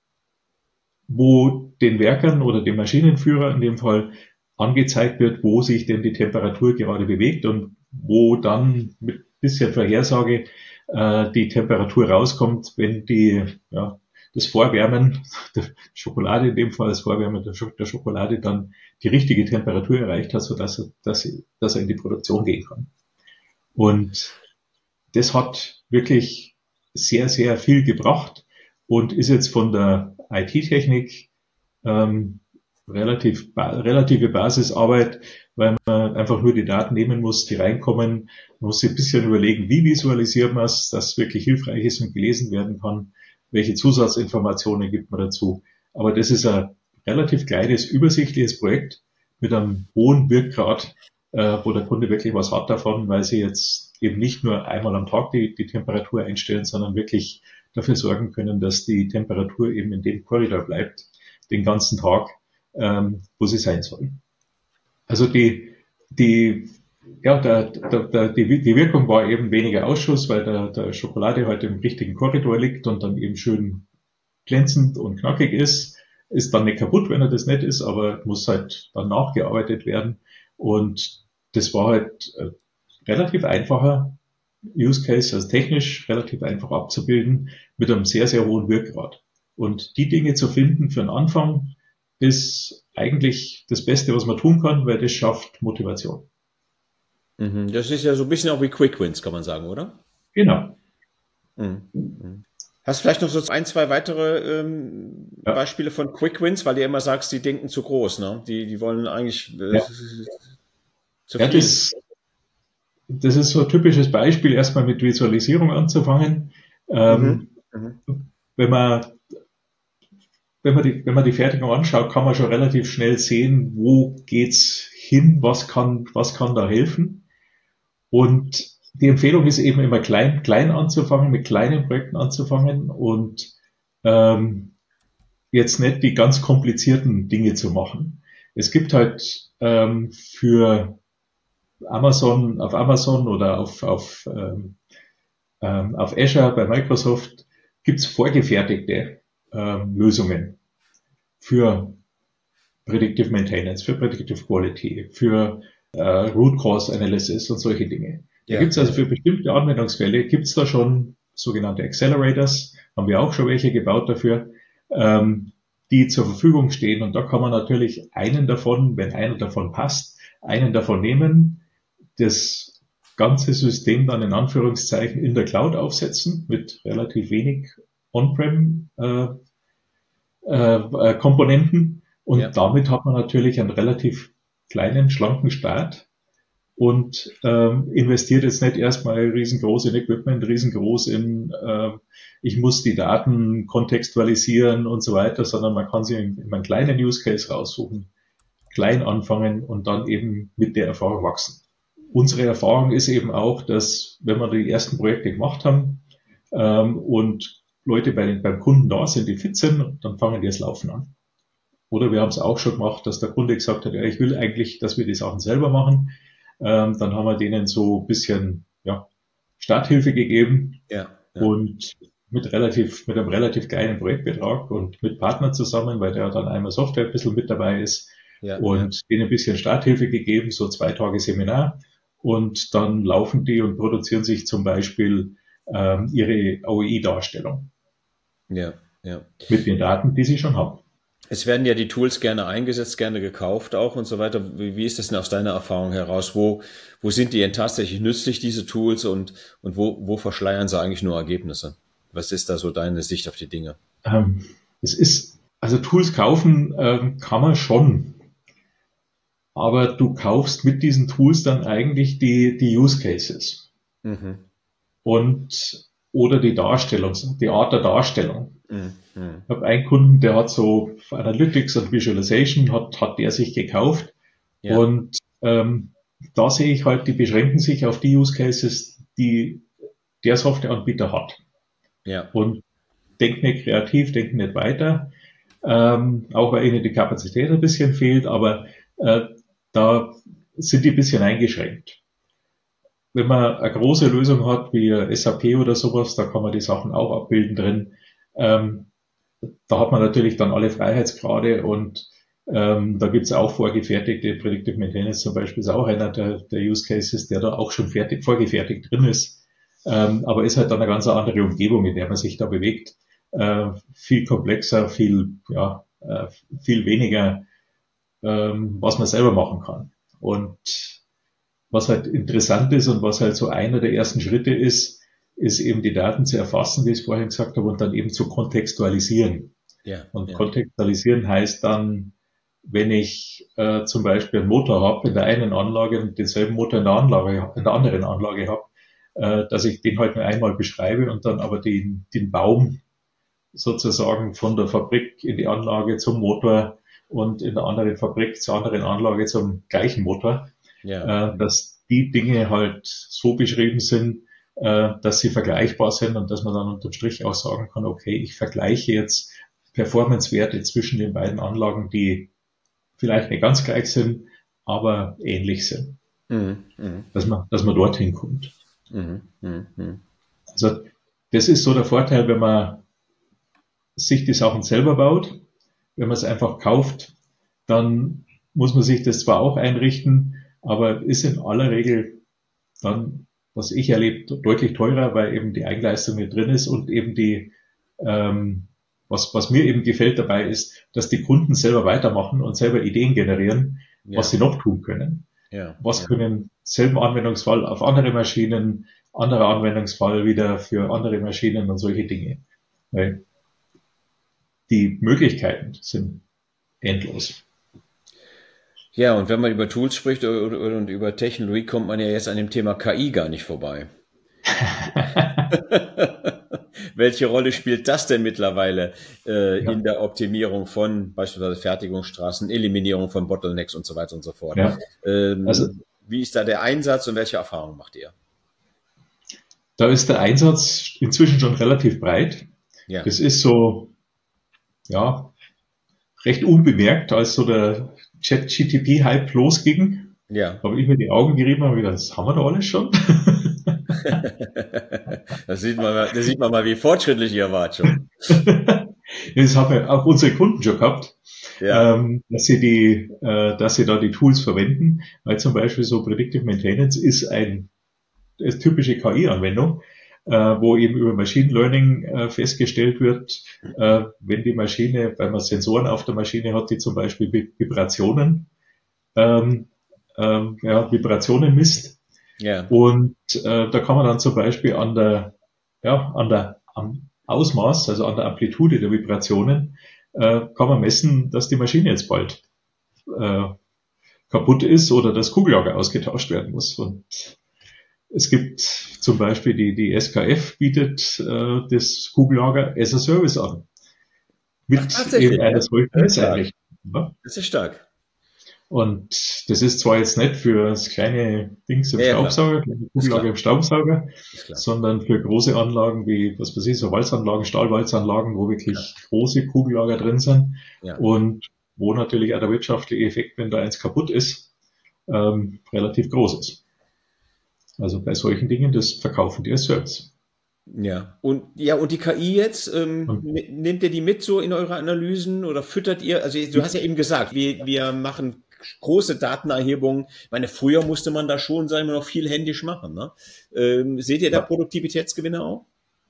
wo den Werkern oder dem Maschinenführer in dem Fall angezeigt wird, wo sich denn die Temperatur gerade bewegt und wo dann mit bisschen Vorhersage äh, die Temperatur rauskommt, wenn die ja, das Vorwärmen der Schokolade, in dem Fall das Vorwärmen der, Sch- der Schokolade dann die richtige Temperatur erreicht hat, sodass er, dass, dass er in die Produktion gehen kann. Und das hat wirklich sehr, sehr viel gebracht und ist jetzt von der I T-Technik ähm, relativ ba- relative Basisarbeit, weil man einfach nur die Daten nehmen muss, die reinkommen. Man muss sich ein bisschen überlegen, wie visualisiert man es, dass es wirklich hilfreich ist und gelesen werden kann. Welche Zusatzinformationen gibt man dazu? Aber das ist ein relativ kleines, übersichtliches Projekt mit einem hohen Wirkgrad, äh, wo der Kunde wirklich was hat davon, weil sie jetzt eben nicht nur einmal am Tag die, die Temperatur einstellen, sondern wirklich dafür sorgen können, dass die Temperatur eben in dem Korridor bleibt, den ganzen Tag, ähm, wo sie sein soll. Also die, die, ja, der, der, der, die, die Wirkung war eben weniger Ausschuss, weil der, der Schokolade halt im richtigen Korridor liegt und dann eben schön glänzend und knackig ist. Ist dann nicht kaputt, wenn er das nicht ist, aber muss halt dann nachgearbeitet werden. Und das war halt äh, relativ einfacher Use Case, also technisch relativ einfach abzubilden, mit einem sehr, sehr hohen Wirkgrad. Und die Dinge zu finden für den Anfang ist eigentlich das Beste, was man tun kann, weil das schafft Motivation. Mhm. Das ist ja so ein bisschen auch wie Quick Wins, kann man sagen, oder? Genau. Mhm. Mhm. Hast du vielleicht noch so ein, zwei weitere ähm, Ja. Beispiele von Quick Wins, weil du ja immer sagst, die denken zu groß, ne? Die, die wollen eigentlich äh, Ja. zu Ja, viel. das, das ist so ein typisches Beispiel, erstmal mit Visualisierung anzufangen. Mhm. Ähm, Mhm. wenn man wenn man die, wenn man die Fertigung anschaut, kann man schon relativ schnell sehen, wo geht's hin, was kann, was kann da helfen. Und die Empfehlung ist eben immer klein, klein anzufangen, mit kleinen Projekten anzufangen und ähm, jetzt nicht die ganz komplizierten Dinge zu machen. Es gibt halt ähm, für Amazon, auf Amazon oder auf, auf, ähm, ähm, auf Azure bei Microsoft gibt's vorgefertigte ähm, Lösungen für Predictive Maintenance, für Predictive Quality, für äh, Root Cause Analysis und solche Dinge. Da Ja, gibt's also ja. für bestimmte Anwendungsfälle, gibt's da schon sogenannte Accelerators, haben wir auch schon welche gebaut dafür, ähm, die zur Verfügung stehen. Und da kann man natürlich einen davon, wenn einer davon passt, einen davon nehmen, das ganze System dann in Anführungszeichen in der Cloud aufsetzen, mit relativ wenig On-Prem äh, äh, Komponenten. Und Ja. damit hat man natürlich einen relativ kleinen, schlanken Start und ähm, investiert jetzt nicht erstmal riesengroß in Equipment, riesengroß in, äh, ich muss die Daten kontextualisieren und so weiter, sondern man kann sich in, in einen kleinen Use Case raussuchen, klein anfangen und dann eben mit der Erfahrung wachsen. Unsere Erfahrung ist eben auch, dass wenn wir die ersten Projekte gemacht haben ähm, und Leute bei den, beim Kunden da sind, die fit sind, dann fangen die das Laufen an. Oder wir haben es auch schon gemacht, dass der Kunde gesagt hat, ja, ich will eigentlich, dass wir die Sachen selber machen. Ähm, dann haben wir denen so ein bisschen ja, Starthilfe gegeben Ja, ja. und mit relativ, mit einem relativ kleinen Projektbetrag und mit Partner zusammen, weil der dann einmal Software ein bisschen mit dabei ist Ja, und ja. denen ein bisschen Starthilfe gegeben, so zwei Tage Seminar. Und dann laufen die und produzieren sich zum Beispiel ähm, ihre O E I-Darstellung Ja, ja. mit den Daten, die sie schon haben. Es werden ja die Tools gerne eingesetzt, gerne gekauft auch und so weiter. Wie, wie ist das denn aus deiner Erfahrung heraus? Wo, wo sind die denn tatsächlich nützlich, diese Tools, und, und wo, wo verschleiern sie eigentlich nur Ergebnisse? Was ist da so deine Sicht auf die Dinge? Ähm, es ist, also Tools kaufen ähm, kann man schon, aber du kaufst mit diesen Tools dann eigentlich die, die Use Cases Mhm. und oder die Darstellung, die Art der Darstellung. Mhm. Ich habe einen Kunden, der hat so Analytics und Visualization, hat, hat der sich gekauft Ja, und ähm, da sehe ich halt, die beschränken sich auf die Use Cases, die der Softwareanbieter hat. ja. Und denken nicht kreativ, denken nicht weiter, ähm, auch weil ihnen die Kapazität ein bisschen fehlt, aber äh, da sind die ein bisschen eingeschränkt. Wenn man eine große Lösung hat, wie S A P oder sowas, da kann man die Sachen auch abbilden drin. Ähm, da hat man natürlich dann alle Freiheitsgrade und ähm, da gibt's auch vorgefertigte, Predictive Maintenance zum Beispiel ist auch einer der, der Use Cases, der da auch schon fertig, vorgefertigt drin ist. Ähm, aber ist halt dann eine ganz andere Umgebung, in der man sich da bewegt. Äh, viel komplexer, viel, ja, äh, viel weniger, ähm, was man selber machen kann. Und was halt interessant ist und was halt so einer der ersten Schritte ist, ist eben die Daten zu erfassen, wie ich es vorhin gesagt habe, und dann eben zu kontextualisieren. Ja, und ja. Kontextualisieren heißt dann, wenn ich äh, zum Beispiel einen Motor habe in der einen Anlage und denselben Motor in der, Anlage, in der anderen Anlage habe, äh, dass ich den halt nur einmal beschreibe und dann aber den, den Baum sozusagen von der Fabrik in die Anlage zum Motor und in der anderen Fabrik zur anderen Anlage zum gleichen Motor, Ja. äh, dass die Dinge halt so beschrieben sind, äh, dass sie vergleichbar sind und dass man dann unterm Strich auch sagen kann, okay, ich vergleiche jetzt Performance-Werte zwischen den beiden Anlagen, die vielleicht nicht ganz gleich sind, aber ähnlich sind. Mhm. Mhm. Dass man, dass man dorthin kommt. Mhm. Mhm. Also, das ist so der Vorteil, wenn man sich die Sachen selber baut. Wenn man es einfach kauft, dann muss man sich das zwar auch einrichten, aber ist in aller Regel dann, was ich erlebe, deutlich teurer, weil eben die Eigenleistung mit drin ist und eben die, ähm, was, was mir eben gefällt dabei ist, dass die Kunden selber weitermachen und selber Ideen generieren, Ja. was sie noch tun können. Ja. Was Ja. können selben Anwendungsfall auf andere Maschinen, anderer Anwendungsfall wieder für andere Maschinen und solche Dinge. Weil die Möglichkeiten sind endlos. Ja, und wenn man über Tools spricht und über Technologie, kommt man ja jetzt an dem Thema K I gar nicht vorbei. Welche Rolle spielt das denn mittlerweile äh, Ja. in der Optimierung von beispielsweise Fertigungsstraßen, Eliminierung von Bottlenecks und so weiter und so fort? Ja. Ähm, Also wie ist da der Einsatz und welche Erfahrungen macht ihr? da ist der Einsatz inzwischen schon relativ breit. Ja. Das ist so, ja, recht unbemerkt, als so der Chat-G T P-Hype losging. Ja. Habe ich mir die Augen gerieben und gedacht, das haben wir da alles schon. Das sieht man, das sieht man mal, wie fortschrittlich ihr wart schon. Das haben ja auch unsere Kunden schon gehabt, Ja. ähm, dass sie die, äh, dass sie da die Tools verwenden, weil zum Beispiel so Predictive Maintenance ist ein ist typische K I-Anwendung, äh, wo eben über Machine Learning äh, festgestellt wird, äh, wenn die Maschine, weil man Sensoren auf der Maschine hat, die zum Beispiel Vibrationen, ähm, ähm, ja, Vibrationen misst. Ja. Und äh, da kann man dann zum Beispiel an der, ja, an der, am Ausmaß, also an der Amplitude der Vibrationen, äh, kann man messen, dass die Maschine jetzt bald äh, kaputt ist oder das Kugellager ausgetauscht werden muss. Und es gibt zum Beispiel die, die S K F bietet äh, das Kugellager as a Service an. Mit Ach, eben einer ja? solchen Das ist stark. Messeinrichtung. Ja. Das ist stark. Und das ist zwar jetzt nicht für das kleine Dings im Ja, ja, Staubsauger, kleine Kugellager klar. im Staubsauger, Ist klar. sondern für große Anlagen wie, was weiß ich, so Walzanlagen, Stahlwalzanlagen, wo wirklich große Kugellager drin sind Ja. und wo natürlich auch der wirtschaftliche Effekt, wenn da eins kaputt ist, ähm, relativ groß ist. Also bei solchen Dingen, das verkaufen die als Service. Ja. Und ja, und die K I jetzt, ähm, Und- nehmt ihr die mit so in eure Analysen oder füttert ihr? Also du hast ja eben gesagt, wir, wir machen große Datenerhebungen. Ich meine, früher musste man da schon, sagen wir, noch viel händisch machen. Ne? Ähm, seht ihr da Ja. Produktivitätsgewinne auch?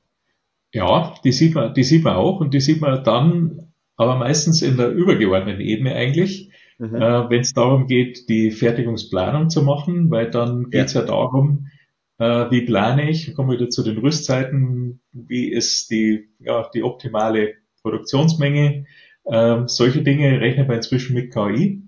Ja, die sieht man, die sieht man auch und die sieht man dann, aber meistens in der übergeordneten Ebene eigentlich, Mhm. äh, wenn es darum geht, die Fertigungsplanung zu machen, weil dann geht es ja. ja darum, äh, wie plane ich, kommen wir wieder zu den Rüstzeiten, wie ist die, ja, die optimale Produktionsmenge, äh, solche Dinge rechnet man inzwischen mit K I.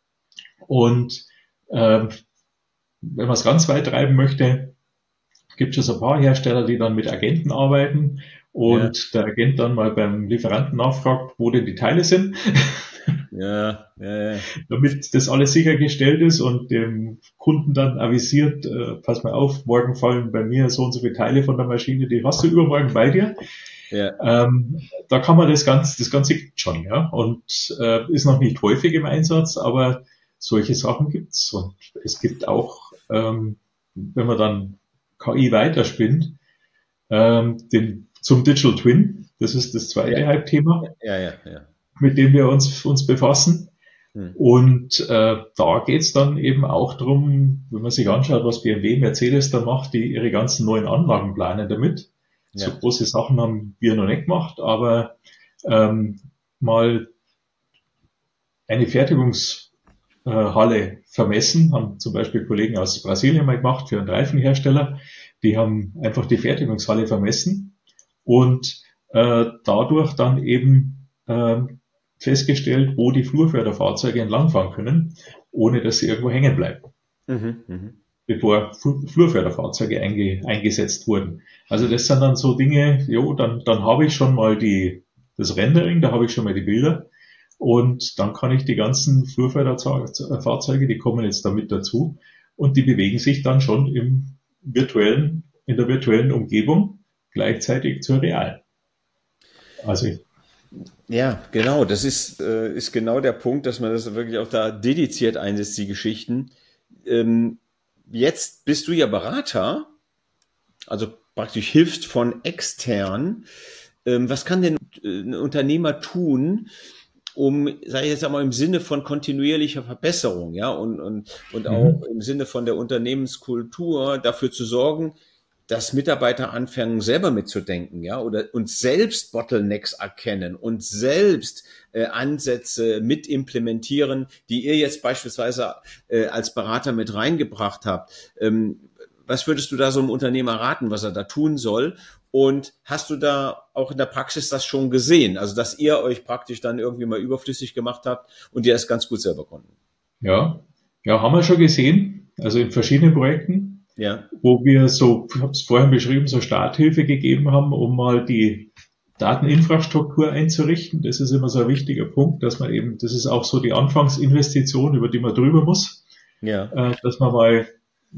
Und äh, wenn man es ganz weit treiben möchte, gibt es ein paar Hersteller, die dann mit Agenten arbeiten und ja. der Agent dann mal beim Lieferanten nachfragt, wo denn die Teile sind. Ja, ja, ja. Damit das alles sichergestellt ist und dem Kunden dann avisiert, äh, pass mal auf, morgen fallen bei mir so und so viele Teile von der Maschine, die hast du übermorgen bei dir. Ja. Ähm, da kann man das ganz, das Ganze gibt schon, ja, und äh, ist noch nicht häufig im Einsatz, aber solche Sachen gibt's. Und es gibt auch, ähm, wenn man dann K I weiterspinnt, ähm, den, zum Digital Twin, das ist das zweite Ja, Hype-Thema, ja, ja, ja. mit dem wir uns, uns befassen. Hm. Und äh, da geht's dann eben auch drum, wenn man sich anschaut, was B M W, Mercedes da macht, die ihre ganzen neuen Anlagen planen damit. So Ja. große Sachen haben wir noch nicht gemacht, aber ähm, mal eine Fertigungshalle vermessen, haben zum Beispiel Kollegen aus Brasilien mal gemacht für einen Reifenhersteller. Die haben einfach die Fertigungshalle vermessen und äh, dadurch dann eben äh, festgestellt, wo die Flurförderfahrzeuge entlangfahren können, ohne dass sie irgendwo hängen bleiben, Mhm, mhm. bevor Flurförderfahrzeuge einge, eingesetzt wurden. Also das sind dann so Dinge, jo, dann, dann habe ich schon mal die, das Rendering, da habe ich schon mal die Bilder und dann kann ich die ganzen Flurförderfahrzeuge, die kommen jetzt damit dazu und die bewegen sich dann schon im virtuellen, in der virtuellen Umgebung gleichzeitig zur realen. Also Ja, genau. Das ist, äh, ist genau der Punkt, dass man das wirklich auch da dediziert einsetzt, die Geschichten. Ähm, jetzt bist du ja Berater, also praktisch hilfst von extern. Ähm, was kann denn äh, ein Unternehmer tun, um, sage ich jetzt einmal, im Sinne von kontinuierlicher Verbesserung, ja, und, und, und auch mhm. im Sinne von der Unternehmenskultur dafür zu sorgen, dass Mitarbeiter anfangen, selber mitzudenken, ja, oder und selbst Bottlenecks erkennen und selbst äh, Ansätze mit implementieren, die ihr jetzt beispielsweise äh, als Berater mit reingebracht habt. Ähm, was würdest du da so einem Unternehmer raten, was er da tun soll? Und hast du da auch in der Praxis das schon gesehen? Also, dass ihr euch praktisch dann irgendwie mal überflüssig gemacht habt und ihr das ganz gut selber konnten? Ja, ja, haben wir schon gesehen, also in verschiedenen Projekten, Ja. wo wir so, ich habe es vorhin beschrieben, so Starthilfe gegeben haben, um mal die Dateninfrastruktur einzurichten. Das ist immer so ein wichtiger Punkt, dass man eben, das ist auch so die Anfangsinvestition, über die man drüber muss, Ja. äh, dass man mal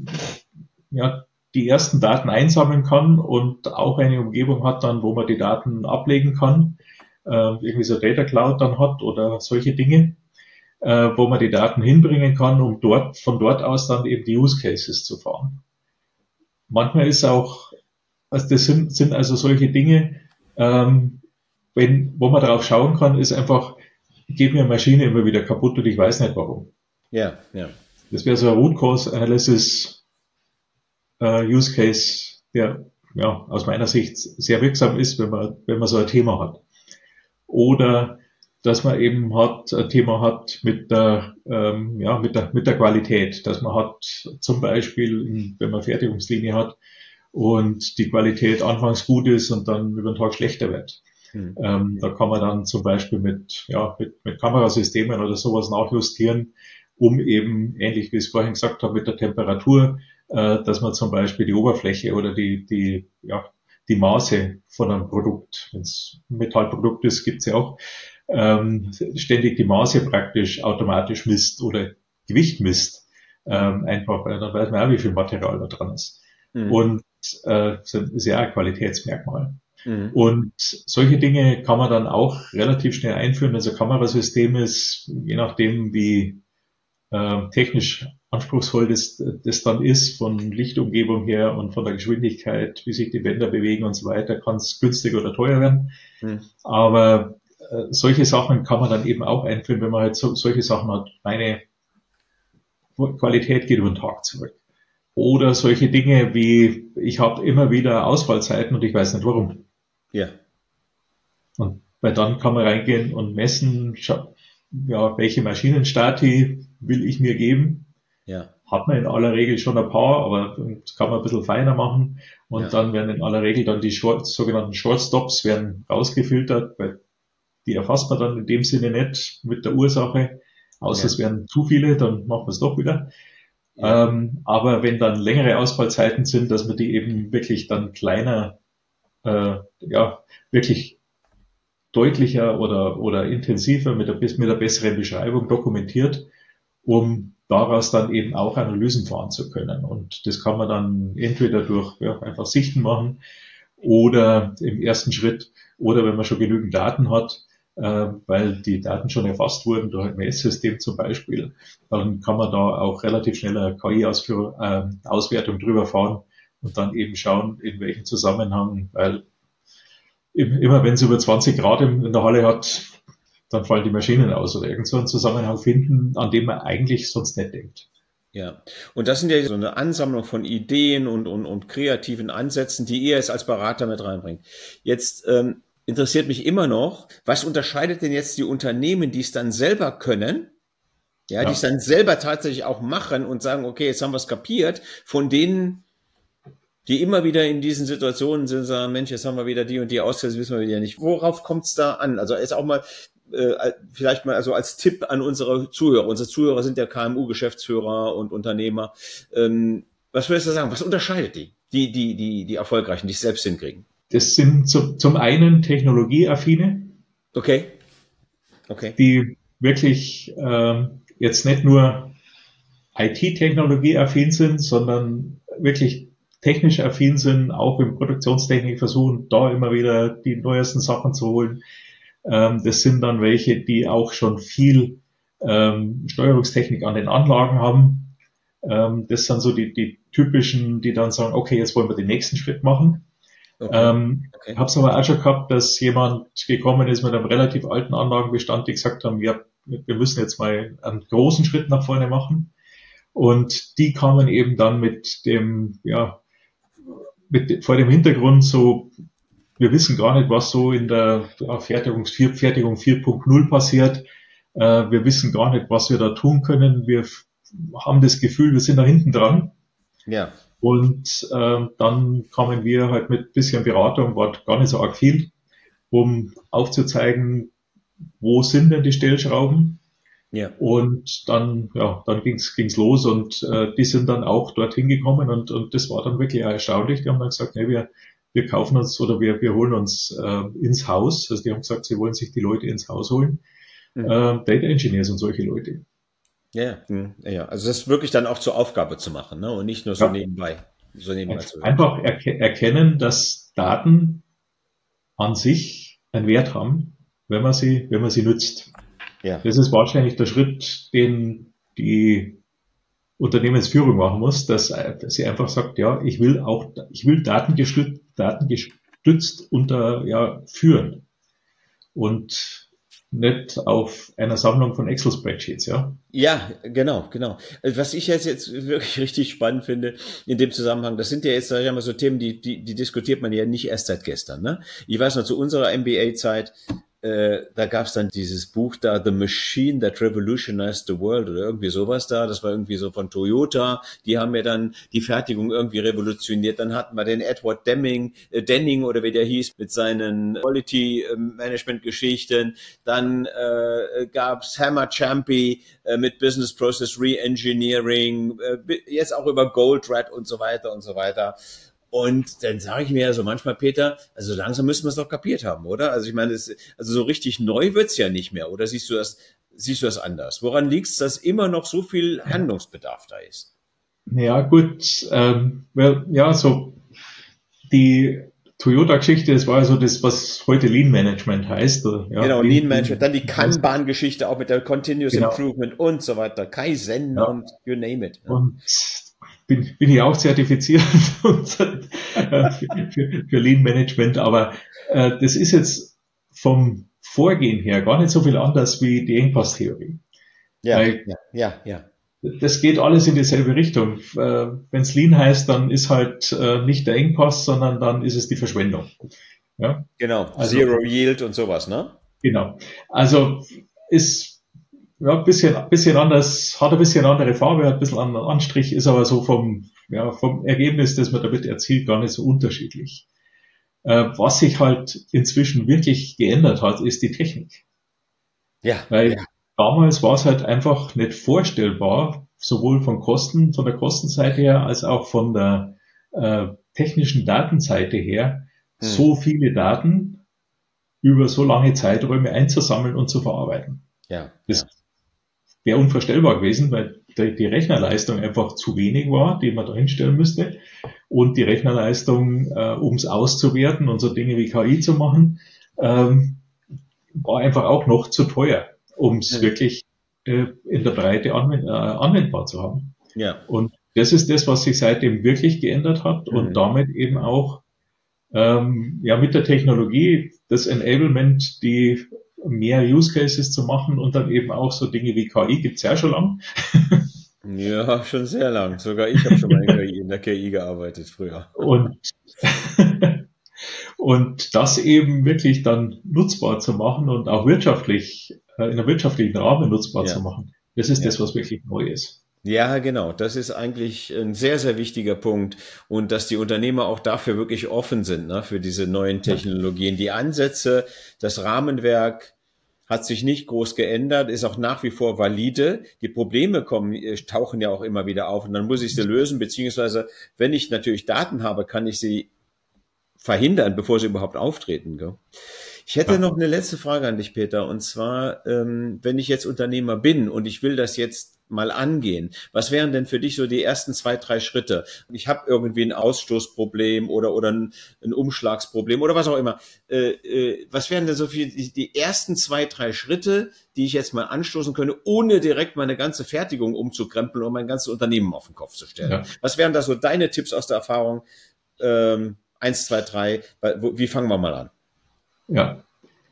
ja, die ersten Daten einsammeln kann und auch eine Umgebung hat dann, wo man die Daten ablegen kann, äh, irgendwie so Data Cloud dann hat oder solche Dinge, äh, wo man die Daten hinbringen kann, um dort, von dort aus dann eben die Use Cases zu fahren. Manchmal ist auch, also das sind, sind also solche Dinge, ähm, wenn, wo man darauf schauen kann, ist einfach, geht mir eine Maschine immer wieder kaputt und ich weiß nicht warum. Ja, ja. Das wäre so ein Root Cause Analysis äh, Use Case, der ja aus meiner Sicht sehr wirksam ist, wenn man, wenn man so ein Thema hat. Oder dass man eben hat, ein Thema hat mit der, ähm, ja, mit der, mit der Qualität, dass man hat zum Beispiel, wenn man Fertigungslinie hat und die Qualität anfangs gut ist und dann über den Tag schlechter wird. Hm. Ähm, da kann man dann zum Beispiel mit, ja, mit, mit Kamerasystemen oder sowas nachjustieren, um eben, ähnlich wie ich es vorhin gesagt habe, mit der Temperatur, äh, dass man zum Beispiel die Oberfläche oder die, die, ja, die Maße von einem Produkt, wenn es ein Metallprodukt ist, gibt es ja auch, ähm, ständig die Maße praktisch automatisch misst oder Gewicht misst. Ähm, einfach, weil dann weiß man auch, wie viel Material da dran ist. Mhm. Und äh, das ist ja ein Qualitätsmerkmal. Mhm. Und solche Dinge kann man dann auch relativ schnell einführen. Also Kamerasystem ist, je nachdem wie äh, technisch anspruchsvoll das, das dann ist, von Lichtumgebung her und von der Geschwindigkeit, wie sich die Bänder bewegen und so weiter, kann es günstig oder teuer werden. Mhm. Aber äh, solche Sachen kann man dann eben auch einführen, wenn man halt so, solche Sachen hat. Meine Qualität geht über den Tag zurück. Oder solche Dinge wie, ich habe immer wieder Ausfallzeiten und ich weiß nicht warum. Ja. Und weil dann kann man reingehen und messen, ja, welche Maschinenstati will ich mir geben. Ja. Hat man in aller Regel schon ein paar, aber das kann man ein bisschen feiner machen. Und ja. Dann werden in aller Regel dann die Short, sogenannten Shortstops werden rausgefiltert, weil die erfasst man dann in dem Sinne nicht mit der Ursache. Außer ja. Es werden zu viele, dann machen wir es doch wieder. Ja. Ähm, aber wenn dann längere Ausfallzeiten sind, dass man die eben wirklich dann kleiner, äh, ja, wirklich deutlicher oder, oder intensiver mit einer, mit einer besseren Beschreibung dokumentiert, um daraus dann eben auch Analysen fahren zu können. Und das kann man dann entweder durch ja, einfach Sichten machen oder im ersten Schritt, oder wenn man schon genügend Daten hat, äh, weil die Daten schon erfasst wurden durch ein M S-System zum Beispiel, dann kann man da auch relativ schnell eine K I-Auswertung äh, drüber fahren und dann eben schauen, in welchem Zusammenhang, weil immer wenn es über zwanzig Grad in der Halle hat, dann fallen die Maschinen aus oder irgend so einen Zusammenhang finden, an dem man eigentlich sonst nicht denkt. Ja, und das sind ja so eine Ansammlung von Ideen und, und, und kreativen Ansätzen, die ihr jetzt als Berater mit reinbringt. Jetzt ähm, interessiert mich immer noch, was unterscheidet denn jetzt die Unternehmen, die es dann selber können, ja, ja. die es dann selber tatsächlich auch machen und sagen, okay, jetzt haben wir es kapiert, von denen, die immer wieder in diesen Situationen sind, sagen, Mensch, jetzt haben wir wieder die und die Ausfälle, wissen wir wieder nicht. Worauf kommt es da an? Also jetzt auch mal äh, vielleicht mal also als Tipp an unsere Zuhörer. Unsere Zuhörer sind ja K M U-Geschäftsführer und Unternehmer. Ähm, was würdest du sagen? Was unterscheidet die, die, die, die, die Erfolgreichen, die es selbst hinkriegen? Das sind zu, zum einen Technologieaffine. Okay. Okay. Die wirklich äh, jetzt nicht nur I T-Technologie-affin sind, sondern wirklich technisch affin sind, auch in Produktionstechnik versuchen, da immer wieder die neuesten Sachen zu holen. Ähm, das sind dann welche, die auch schon viel ähm, Steuerungstechnik an den Anlagen haben. Ähm, das sind so die, die typischen, die dann sagen, okay, jetzt wollen wir den nächsten Schritt machen. Okay. Ähm, okay. Habe es aber auch schon gehabt, dass jemand gekommen ist mit einem relativ alten Anlagenbestand, die gesagt haben, ja, wir müssen jetzt mal einen großen Schritt nach vorne machen. Und die kamen eben dann mit dem, ja, mit, vor dem Hintergrund so, wir wissen gar nicht, was so in der ja, Fertigung, Fertigung vier Punkt null passiert. Äh, wir wissen gar nicht, was wir da tun können. Wir haben das Gefühl, wir sind da hinten dran. Ja. Und äh, dann kamen wir halt mit bisschen Beratung, war gar nicht so arg viel, um aufzuzeigen, wo sind denn die Stellschrauben. Ja. Und dann, ja, dann ging's ging's los und äh, die sind dann auch dorthin gekommen und und das war dann wirklich erstaunlich. Die haben dann gesagt, nee, wir wir kaufen uns oder wir wir holen uns äh, ins Haus. Also die haben gesagt, sie wollen sich die Leute ins Haus holen. Mhm. Äh, Data Engineers und solche Leute. Ja, ja, also das wirklich dann auch zur Aufgabe zu machen, ne, und nicht nur so ja. nebenbei. So nebenbei zu Einfach erke- erkennen, dass Daten an sich einen Wert haben, wenn man sie, wenn man sie nützt. Ja. Das ist wahrscheinlich der Schritt, den die Unternehmensführung machen muss, dass, dass sie einfach sagt, ja, ich will auch, ich will datengestützt, datengestützt unter, ja, führen. Und nicht auf einer Sammlung von Excel-Spreadsheets, ja? Ja, genau, genau. Was ich jetzt, jetzt wirklich richtig spannend finde in dem Zusammenhang, das sind ja jetzt, sag ich mal, so Themen, die, die, die diskutiert man ja nicht erst seit gestern, ne? Ich weiß noch, zu unserer M B A-Zeit, äh, da gab's dann dieses Buch da, The Machine That Revolutionized the World oder irgendwie sowas da. Das war irgendwie so von Toyota. Die haben ja dann die Fertigung irgendwie revolutioniert. Dann hatten wir den Edward Deming, äh, Denning oder wie der hieß, mit seinen Quality Management Geschichten. Dann äh, gab's Hammer Champy äh, mit Business Process Reengineering, äh, jetzt auch über Goldratt und so weiter und so weiter. Und dann sage ich mir ja so manchmal, Peter, also langsam müssen wir es doch kapiert haben, oder? Also ich meine, das, also so richtig neu wird's ja nicht mehr. Oder siehst du das, siehst du das anders? Woran liegt's, dass immer noch so viel Handlungsbedarf da ist? Ja, gut, ähm, well, ja, so die Toyota-Geschichte, das war also das, was heute Lean Management heißt. Oder, ja, genau, Lean, Lean Management, dann die Kanban-Geschichte auch mit der Continuous genau. Improvement und so weiter, Kaizen ja. und you name it. Ja. Und bin, bin ich auch zertifiziert für, für, für Lean Management, aber äh, das ist jetzt vom Vorgehen her gar nicht so viel anders wie die Engpasstheorie. Ja, Weil ja, ja, ja. Das geht alles in dieselbe Richtung. Äh, wenn es Lean heißt, dann ist halt äh, nicht der Engpass, sondern dann ist es die Verschwendung. Ja? Genau, also, Zero Yield und sowas, ne? Genau. Also ist ja, ein bisschen, bisschen anders, hat ein bisschen andere Farbe, hat ein bisschen anderen Anstrich, ist aber so vom, ja, vom Ergebnis, das man damit erzielt, gar nicht so unterschiedlich. Äh, was sich halt inzwischen wirklich geändert hat, ist die Technik. Ja. Weil ja. damals war es halt einfach nicht vorstellbar, sowohl von Kosten, von der Kostenseite her, als auch von der äh, technischen Datenseite her, hm. so viele Daten über so lange Zeiträume einzusammeln und zu verarbeiten. Ja. Das wäre unvorstellbar gewesen, weil die, die Rechnerleistung einfach zu wenig war, die man da hinstellen müsste. Und die Rechnerleistung, äh, um es auszuwerten und so Dinge wie K I zu machen, ähm, war einfach auch noch zu teuer, um es Ja. wirklich äh, in der Breite anwend, äh, anwendbar zu haben. Ja. Und das ist das, was sich seitdem wirklich geändert hat Mhm. und damit eben auch ähm, ja mit der Technologie das Enablement, die mehr Use Cases zu machen und dann eben auch so Dinge wie K I gibt's ja schon lang. Ja, schon sehr lang. Sogar ich habe schon mal in, K I, in der K I gearbeitet früher. Und, und das eben wirklich dann nutzbar zu machen und auch wirtschaftlich, äh, in einem wirtschaftlichen Rahmen nutzbar zu Ja, machen. Das ist ja. das, was wirklich neu ist. Ja, genau. Das ist eigentlich ein sehr, sehr wichtiger Punkt. Und dass die Unternehmer auch dafür wirklich offen sind, ne, für diese neuen Technologien. Die Ansätze, das Rahmenwerk hat sich nicht groß geändert, ist auch nach wie vor valide. Die Probleme kommen, äh, tauchen ja auch immer wieder auf und dann muss ich sie lösen, beziehungsweise wenn ich natürlich Daten habe, kann ich sie verhindern, bevor sie überhaupt auftreten. Gell? Ich hätte Ja. noch eine letzte Frage an dich, Peter, und zwar, ähm, wenn ich jetzt Unternehmer bin und ich will das jetzt mal angehen, was wären denn für dich so die ersten zwei, drei Schritte? Ich habe irgendwie ein Ausstoßproblem oder oder ein, ein Umschlagsproblem oder was auch immer. Äh, äh, was wären denn so für die, die ersten zwei, drei Schritte, die ich jetzt mal anstoßen könnte, ohne direkt meine ganze Fertigung umzukrempeln und mein ganzes Unternehmen auf den Kopf zu stellen? Ja. Was wären da so deine Tipps aus der Erfahrung? Ähm, eins, zwei, drei, wie fangen wir mal an? Ja.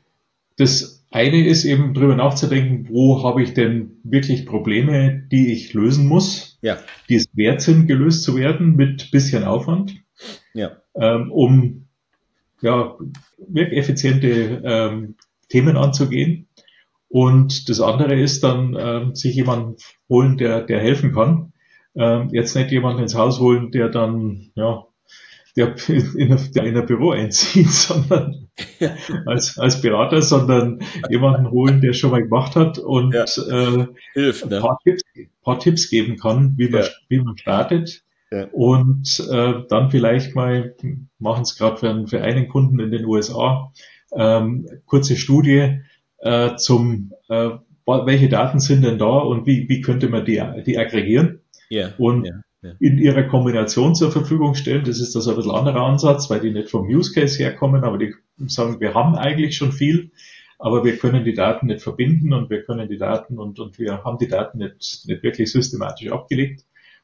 Das eine ist eben drüber nachzudenken, wo habe ich denn wirklich Probleme, die ich lösen muss, Ja, die es wert sind, gelöst zu werden mit bisschen Aufwand, ja, ähm, um ja, wirklich effiziente ähm, Themen anzugehen. Und das andere ist dann, ähm, sich jemanden holen, der, der helfen kann. Ähm, jetzt nicht jemanden ins Haus holen, der dann, ja, der in, der in ein Büro einzieht, sondern als, als Berater, sondern jemanden holen, der schon mal gemacht hat und ja, äh, hilft, ein ne? paar Tipps, paar Tipps geben kann, wie man, Ja, wie man startet. ja, Und äh, dann vielleicht mal, machen es gerade für, für einen Kunden in den U S A, ähm, kurze Studie äh, zum, äh, welche Daten sind denn da und wie, wie könnte man die, die aggregieren ja, und ja, ja, in ihrer Kombination zur Verfügung stellen. Das ist also ein bisschen anderer Ansatz, weil die nicht vom Use Case herkommen, aber die sagen, wir haben eigentlich schon viel, aber wir können die Daten nicht verbinden und wir können die Daten und, und wir haben die Daten nicht, nicht wirklich systematisch abgelegt.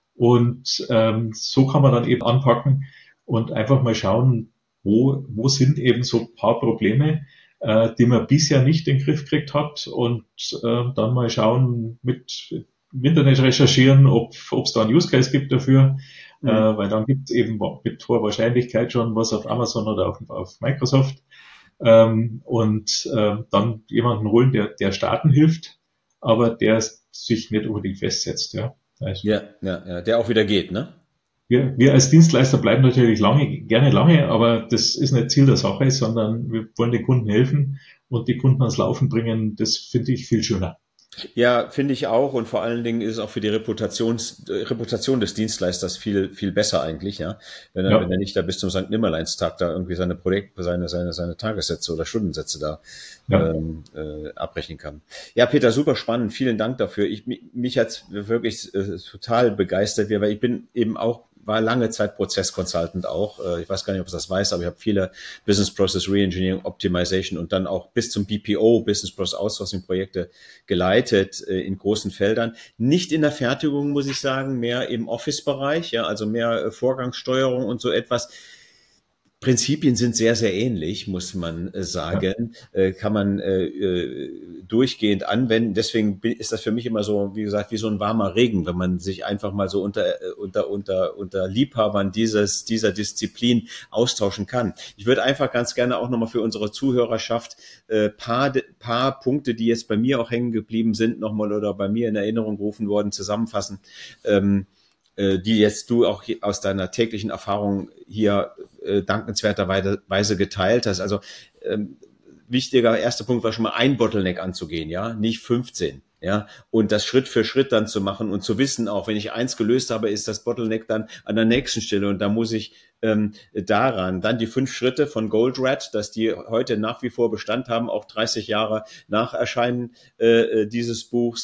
Und ähm, so kann man dann eben anpacken und einfach mal schauen, wo, wo sind eben so ein paar Probleme, äh, die man bisher nicht in den Griff gekriegt hat und äh, dann mal schauen, mit im Internet recherchieren, ob es da einen Use Case gibt dafür, mhm. äh, weil dann gibt es eben mit hoher Wahrscheinlichkeit schon was auf Amazon oder auf, auf Microsoft ähm, und äh, dann jemanden holen, der, der starten hilft, aber der sich nicht unbedingt festsetzt, ja. Also, ja, ja, ja, der auch wieder geht, ne? Wir, wir als Dienstleister bleiben natürlich lange, gerne lange, aber das ist nicht Ziel der Sache, sondern wir wollen den Kunden helfen und die Kunden ans Laufen bringen. Das finde ich viel schöner. Ja, finde ich auch und vor allen Dingen ist es auch für die Reputations, äh, Reputation des Dienstleisters viel viel besser eigentlich, ja, wenn er Ja. wenn er nicht da bis zum Sankt Nimmerleinstag da irgendwie seine Projekte, seine seine seine Tagessätze oder Stundensätze da Ja. ähm, äh, abrechnen kann. Ja, Peter, super spannend, vielen Dank dafür. Ich mich hat's wirklich äh, total begeistert, weil ich bin eben auch war lange Zeit Prozess-Consultant auch. Ich weiß gar nicht, ob ich das weiß, aber ich habe viele Business Process Reengineering, Optimization und dann auch bis zum B P O, Business Process Outsourcing Projekte geleitet in großen Feldern. Nicht in der Fertigung, muss ich sagen, mehr im Office-Bereich, ja, also mehr Vorgangssteuerung und so etwas. Prinzipien sind sehr, sehr ähnlich, muss man sagen, ja. Kann man äh, durchgehend anwenden. Deswegen ist das für mich immer so, wie gesagt, wie so ein warmer Regen, wenn man sich einfach mal so unter unter unter unter Liebhabern dieses dieser Disziplin austauschen kann. Ich würde einfach ganz gerne auch nochmal für unsere Zuhörerschaft äh, paar paar Punkte, die jetzt bei mir auch hängen geblieben sind, nochmal oder bei mir in Erinnerung gerufen worden, zusammenfassen. Ähm, die jetzt du auch aus deiner täglichen Erfahrung hier äh, dankenswerterweise geteilt hast. Also ähm, wichtiger erster Punkt war schon mal ein Bottleneck anzugehen, ja, nicht fünfzehn, ja, und das Schritt für Schritt dann zu machen und zu wissen, auch wenn ich eins gelöst habe, ist das Bottleneck dann an der nächsten Stelle und da muss ich ähm, daran. Dann die fünf Schritte von Goldratt, dass die heute nach wie vor Bestand haben, auch dreißig Jahre nach Erscheinen äh, dieses Buchs.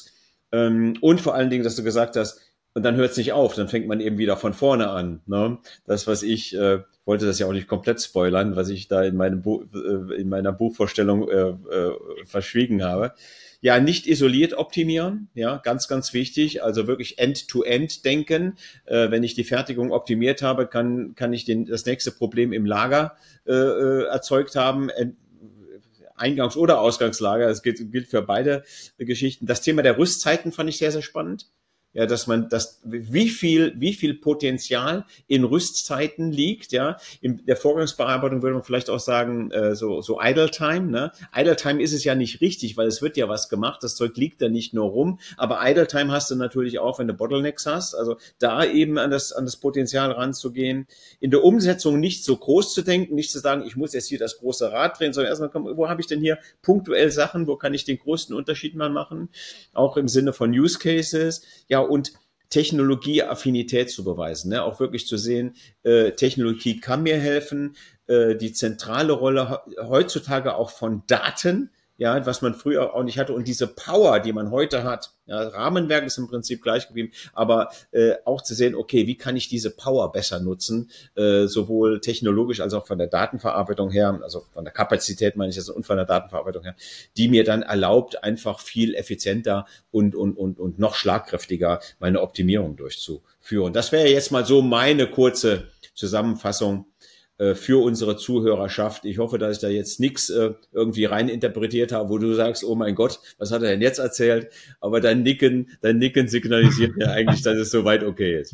Ähm, und vor allen Dingen, dass du gesagt hast, und dann hört es nicht auf, dann fängt man eben wieder von vorne an. Ne? Das, was ich, äh, wollte das ja auch nicht komplett spoilern, was ich da in meinem Bu äh, in meiner Buchvorstellung äh, äh, verschwiegen habe. Ja, nicht isoliert optimieren, ja, ganz, ganz wichtig. Also wirklich End-to-End denken. Äh, wenn ich die Fertigung optimiert habe, kann kann ich den das nächste Problem im Lager äh, äh, erzeugt haben. Ent Eingangs- oder Ausgangslager. Das gilt, gilt für beide Geschichten. Das Thema der Rüstzeiten fand ich sehr, sehr spannend. Ja, dass man das, wie viel, wie viel Potenzial in Rüstzeiten liegt, ja. In der Vorgangsbearbeitung würde man vielleicht auch sagen, äh, so, so Idle Time, ne. Idle Time ist es ja nicht richtig, weil es wird ja was gemacht. Das Zeug liegt da nicht nur rum. Aber Idle Time hast du natürlich auch, wenn du Bottlenecks hast. Also da eben an das, an das Potenzial ranzugehen. In der Umsetzung nicht so groß zu denken, nicht zu sagen, ich muss jetzt hier das große Rad drehen, sondern erstmal kommen, wo habe ich denn hier punktuell Sachen, wo kann ich den größten Unterschied mal machen? Auch im Sinne von Use Cases. Ja, und Technologieaffinität zu beweisen, ne? Auch wirklich zu sehen, äh, Technologie kann mir helfen, äh, die zentrale Rolle heutzutage auch von Daten, ja, was man früher auch nicht hatte, und diese Power, die man heute hat, ja, Rahmenwerk ist im Prinzip gleich geblieben, aber äh, auch zu sehen, okay, wie kann ich diese Power besser nutzen, äh, sowohl technologisch als auch von der Datenverarbeitung her, also von der Kapazität meine ich jetzt und von der Datenverarbeitung her, die mir dann erlaubt, einfach viel effizienter und und und und noch schlagkräftiger meine Optimierung durchzuführen. Das wäre jetzt mal so meine kurze Zusammenfassung für unsere Zuhörerschaft. Ich hoffe, dass ich da jetzt nichts äh, irgendwie rein interpretiert habe, wo du sagst, oh mein Gott, was hat er denn jetzt erzählt? Aber dein Nicken, dein Nicken signalisiert mir eigentlich, dass es soweit okay ist.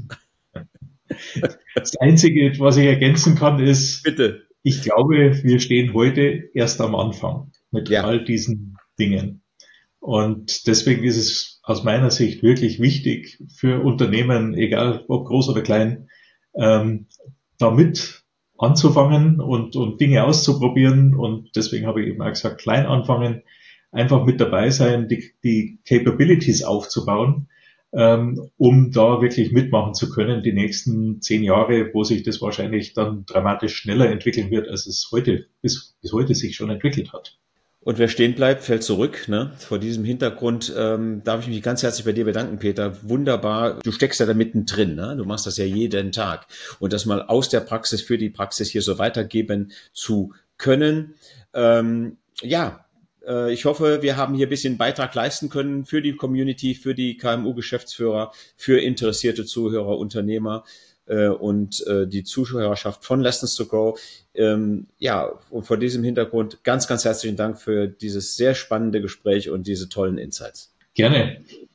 Das Einzige, was ich ergänzen kann, ist, bitte. Ich glaube, wir stehen heute erst am Anfang mit ja. all diesen Dingen. Und deswegen ist es aus meiner Sicht wirklich wichtig für Unternehmen, egal ob groß oder klein, ähm, damit anzufangen und, und Dinge auszuprobieren. Und deswegen habe ich eben auch gesagt, klein anfangen, einfach mit dabei sein, die, die Capabilities aufzubauen, ähm, um da wirklich mitmachen zu können, die nächsten zehn Jahre, wo sich das wahrscheinlich dann dramatisch schneller entwickeln wird, als es heute, bis, bis heute sich schon entwickelt hat. Und wer stehen bleibt, fällt zurück. Ne? Vor diesem Hintergrund ähm, darf ich mich ganz herzlich bei dir bedanken, Peter. Wunderbar. Du steckst ja da mittendrin. Ne? Du machst das ja jeden Tag. Und das mal aus der Praxis für die Praxis hier so weitergeben zu können. Ähm, ja, äh, ich hoffe, wir haben hier ein bisschen Beitrag leisten können für die Community, für die K M U-Geschäftsführer, für interessierte Zuhörer, Unternehmer und äh, die Zuhörerschaft von Lessons to Grow. Ähm, ja, und vor diesem Hintergrund ganz, ganz herzlichen Dank für dieses sehr spannende Gespräch und diese tollen Insights. Gerne.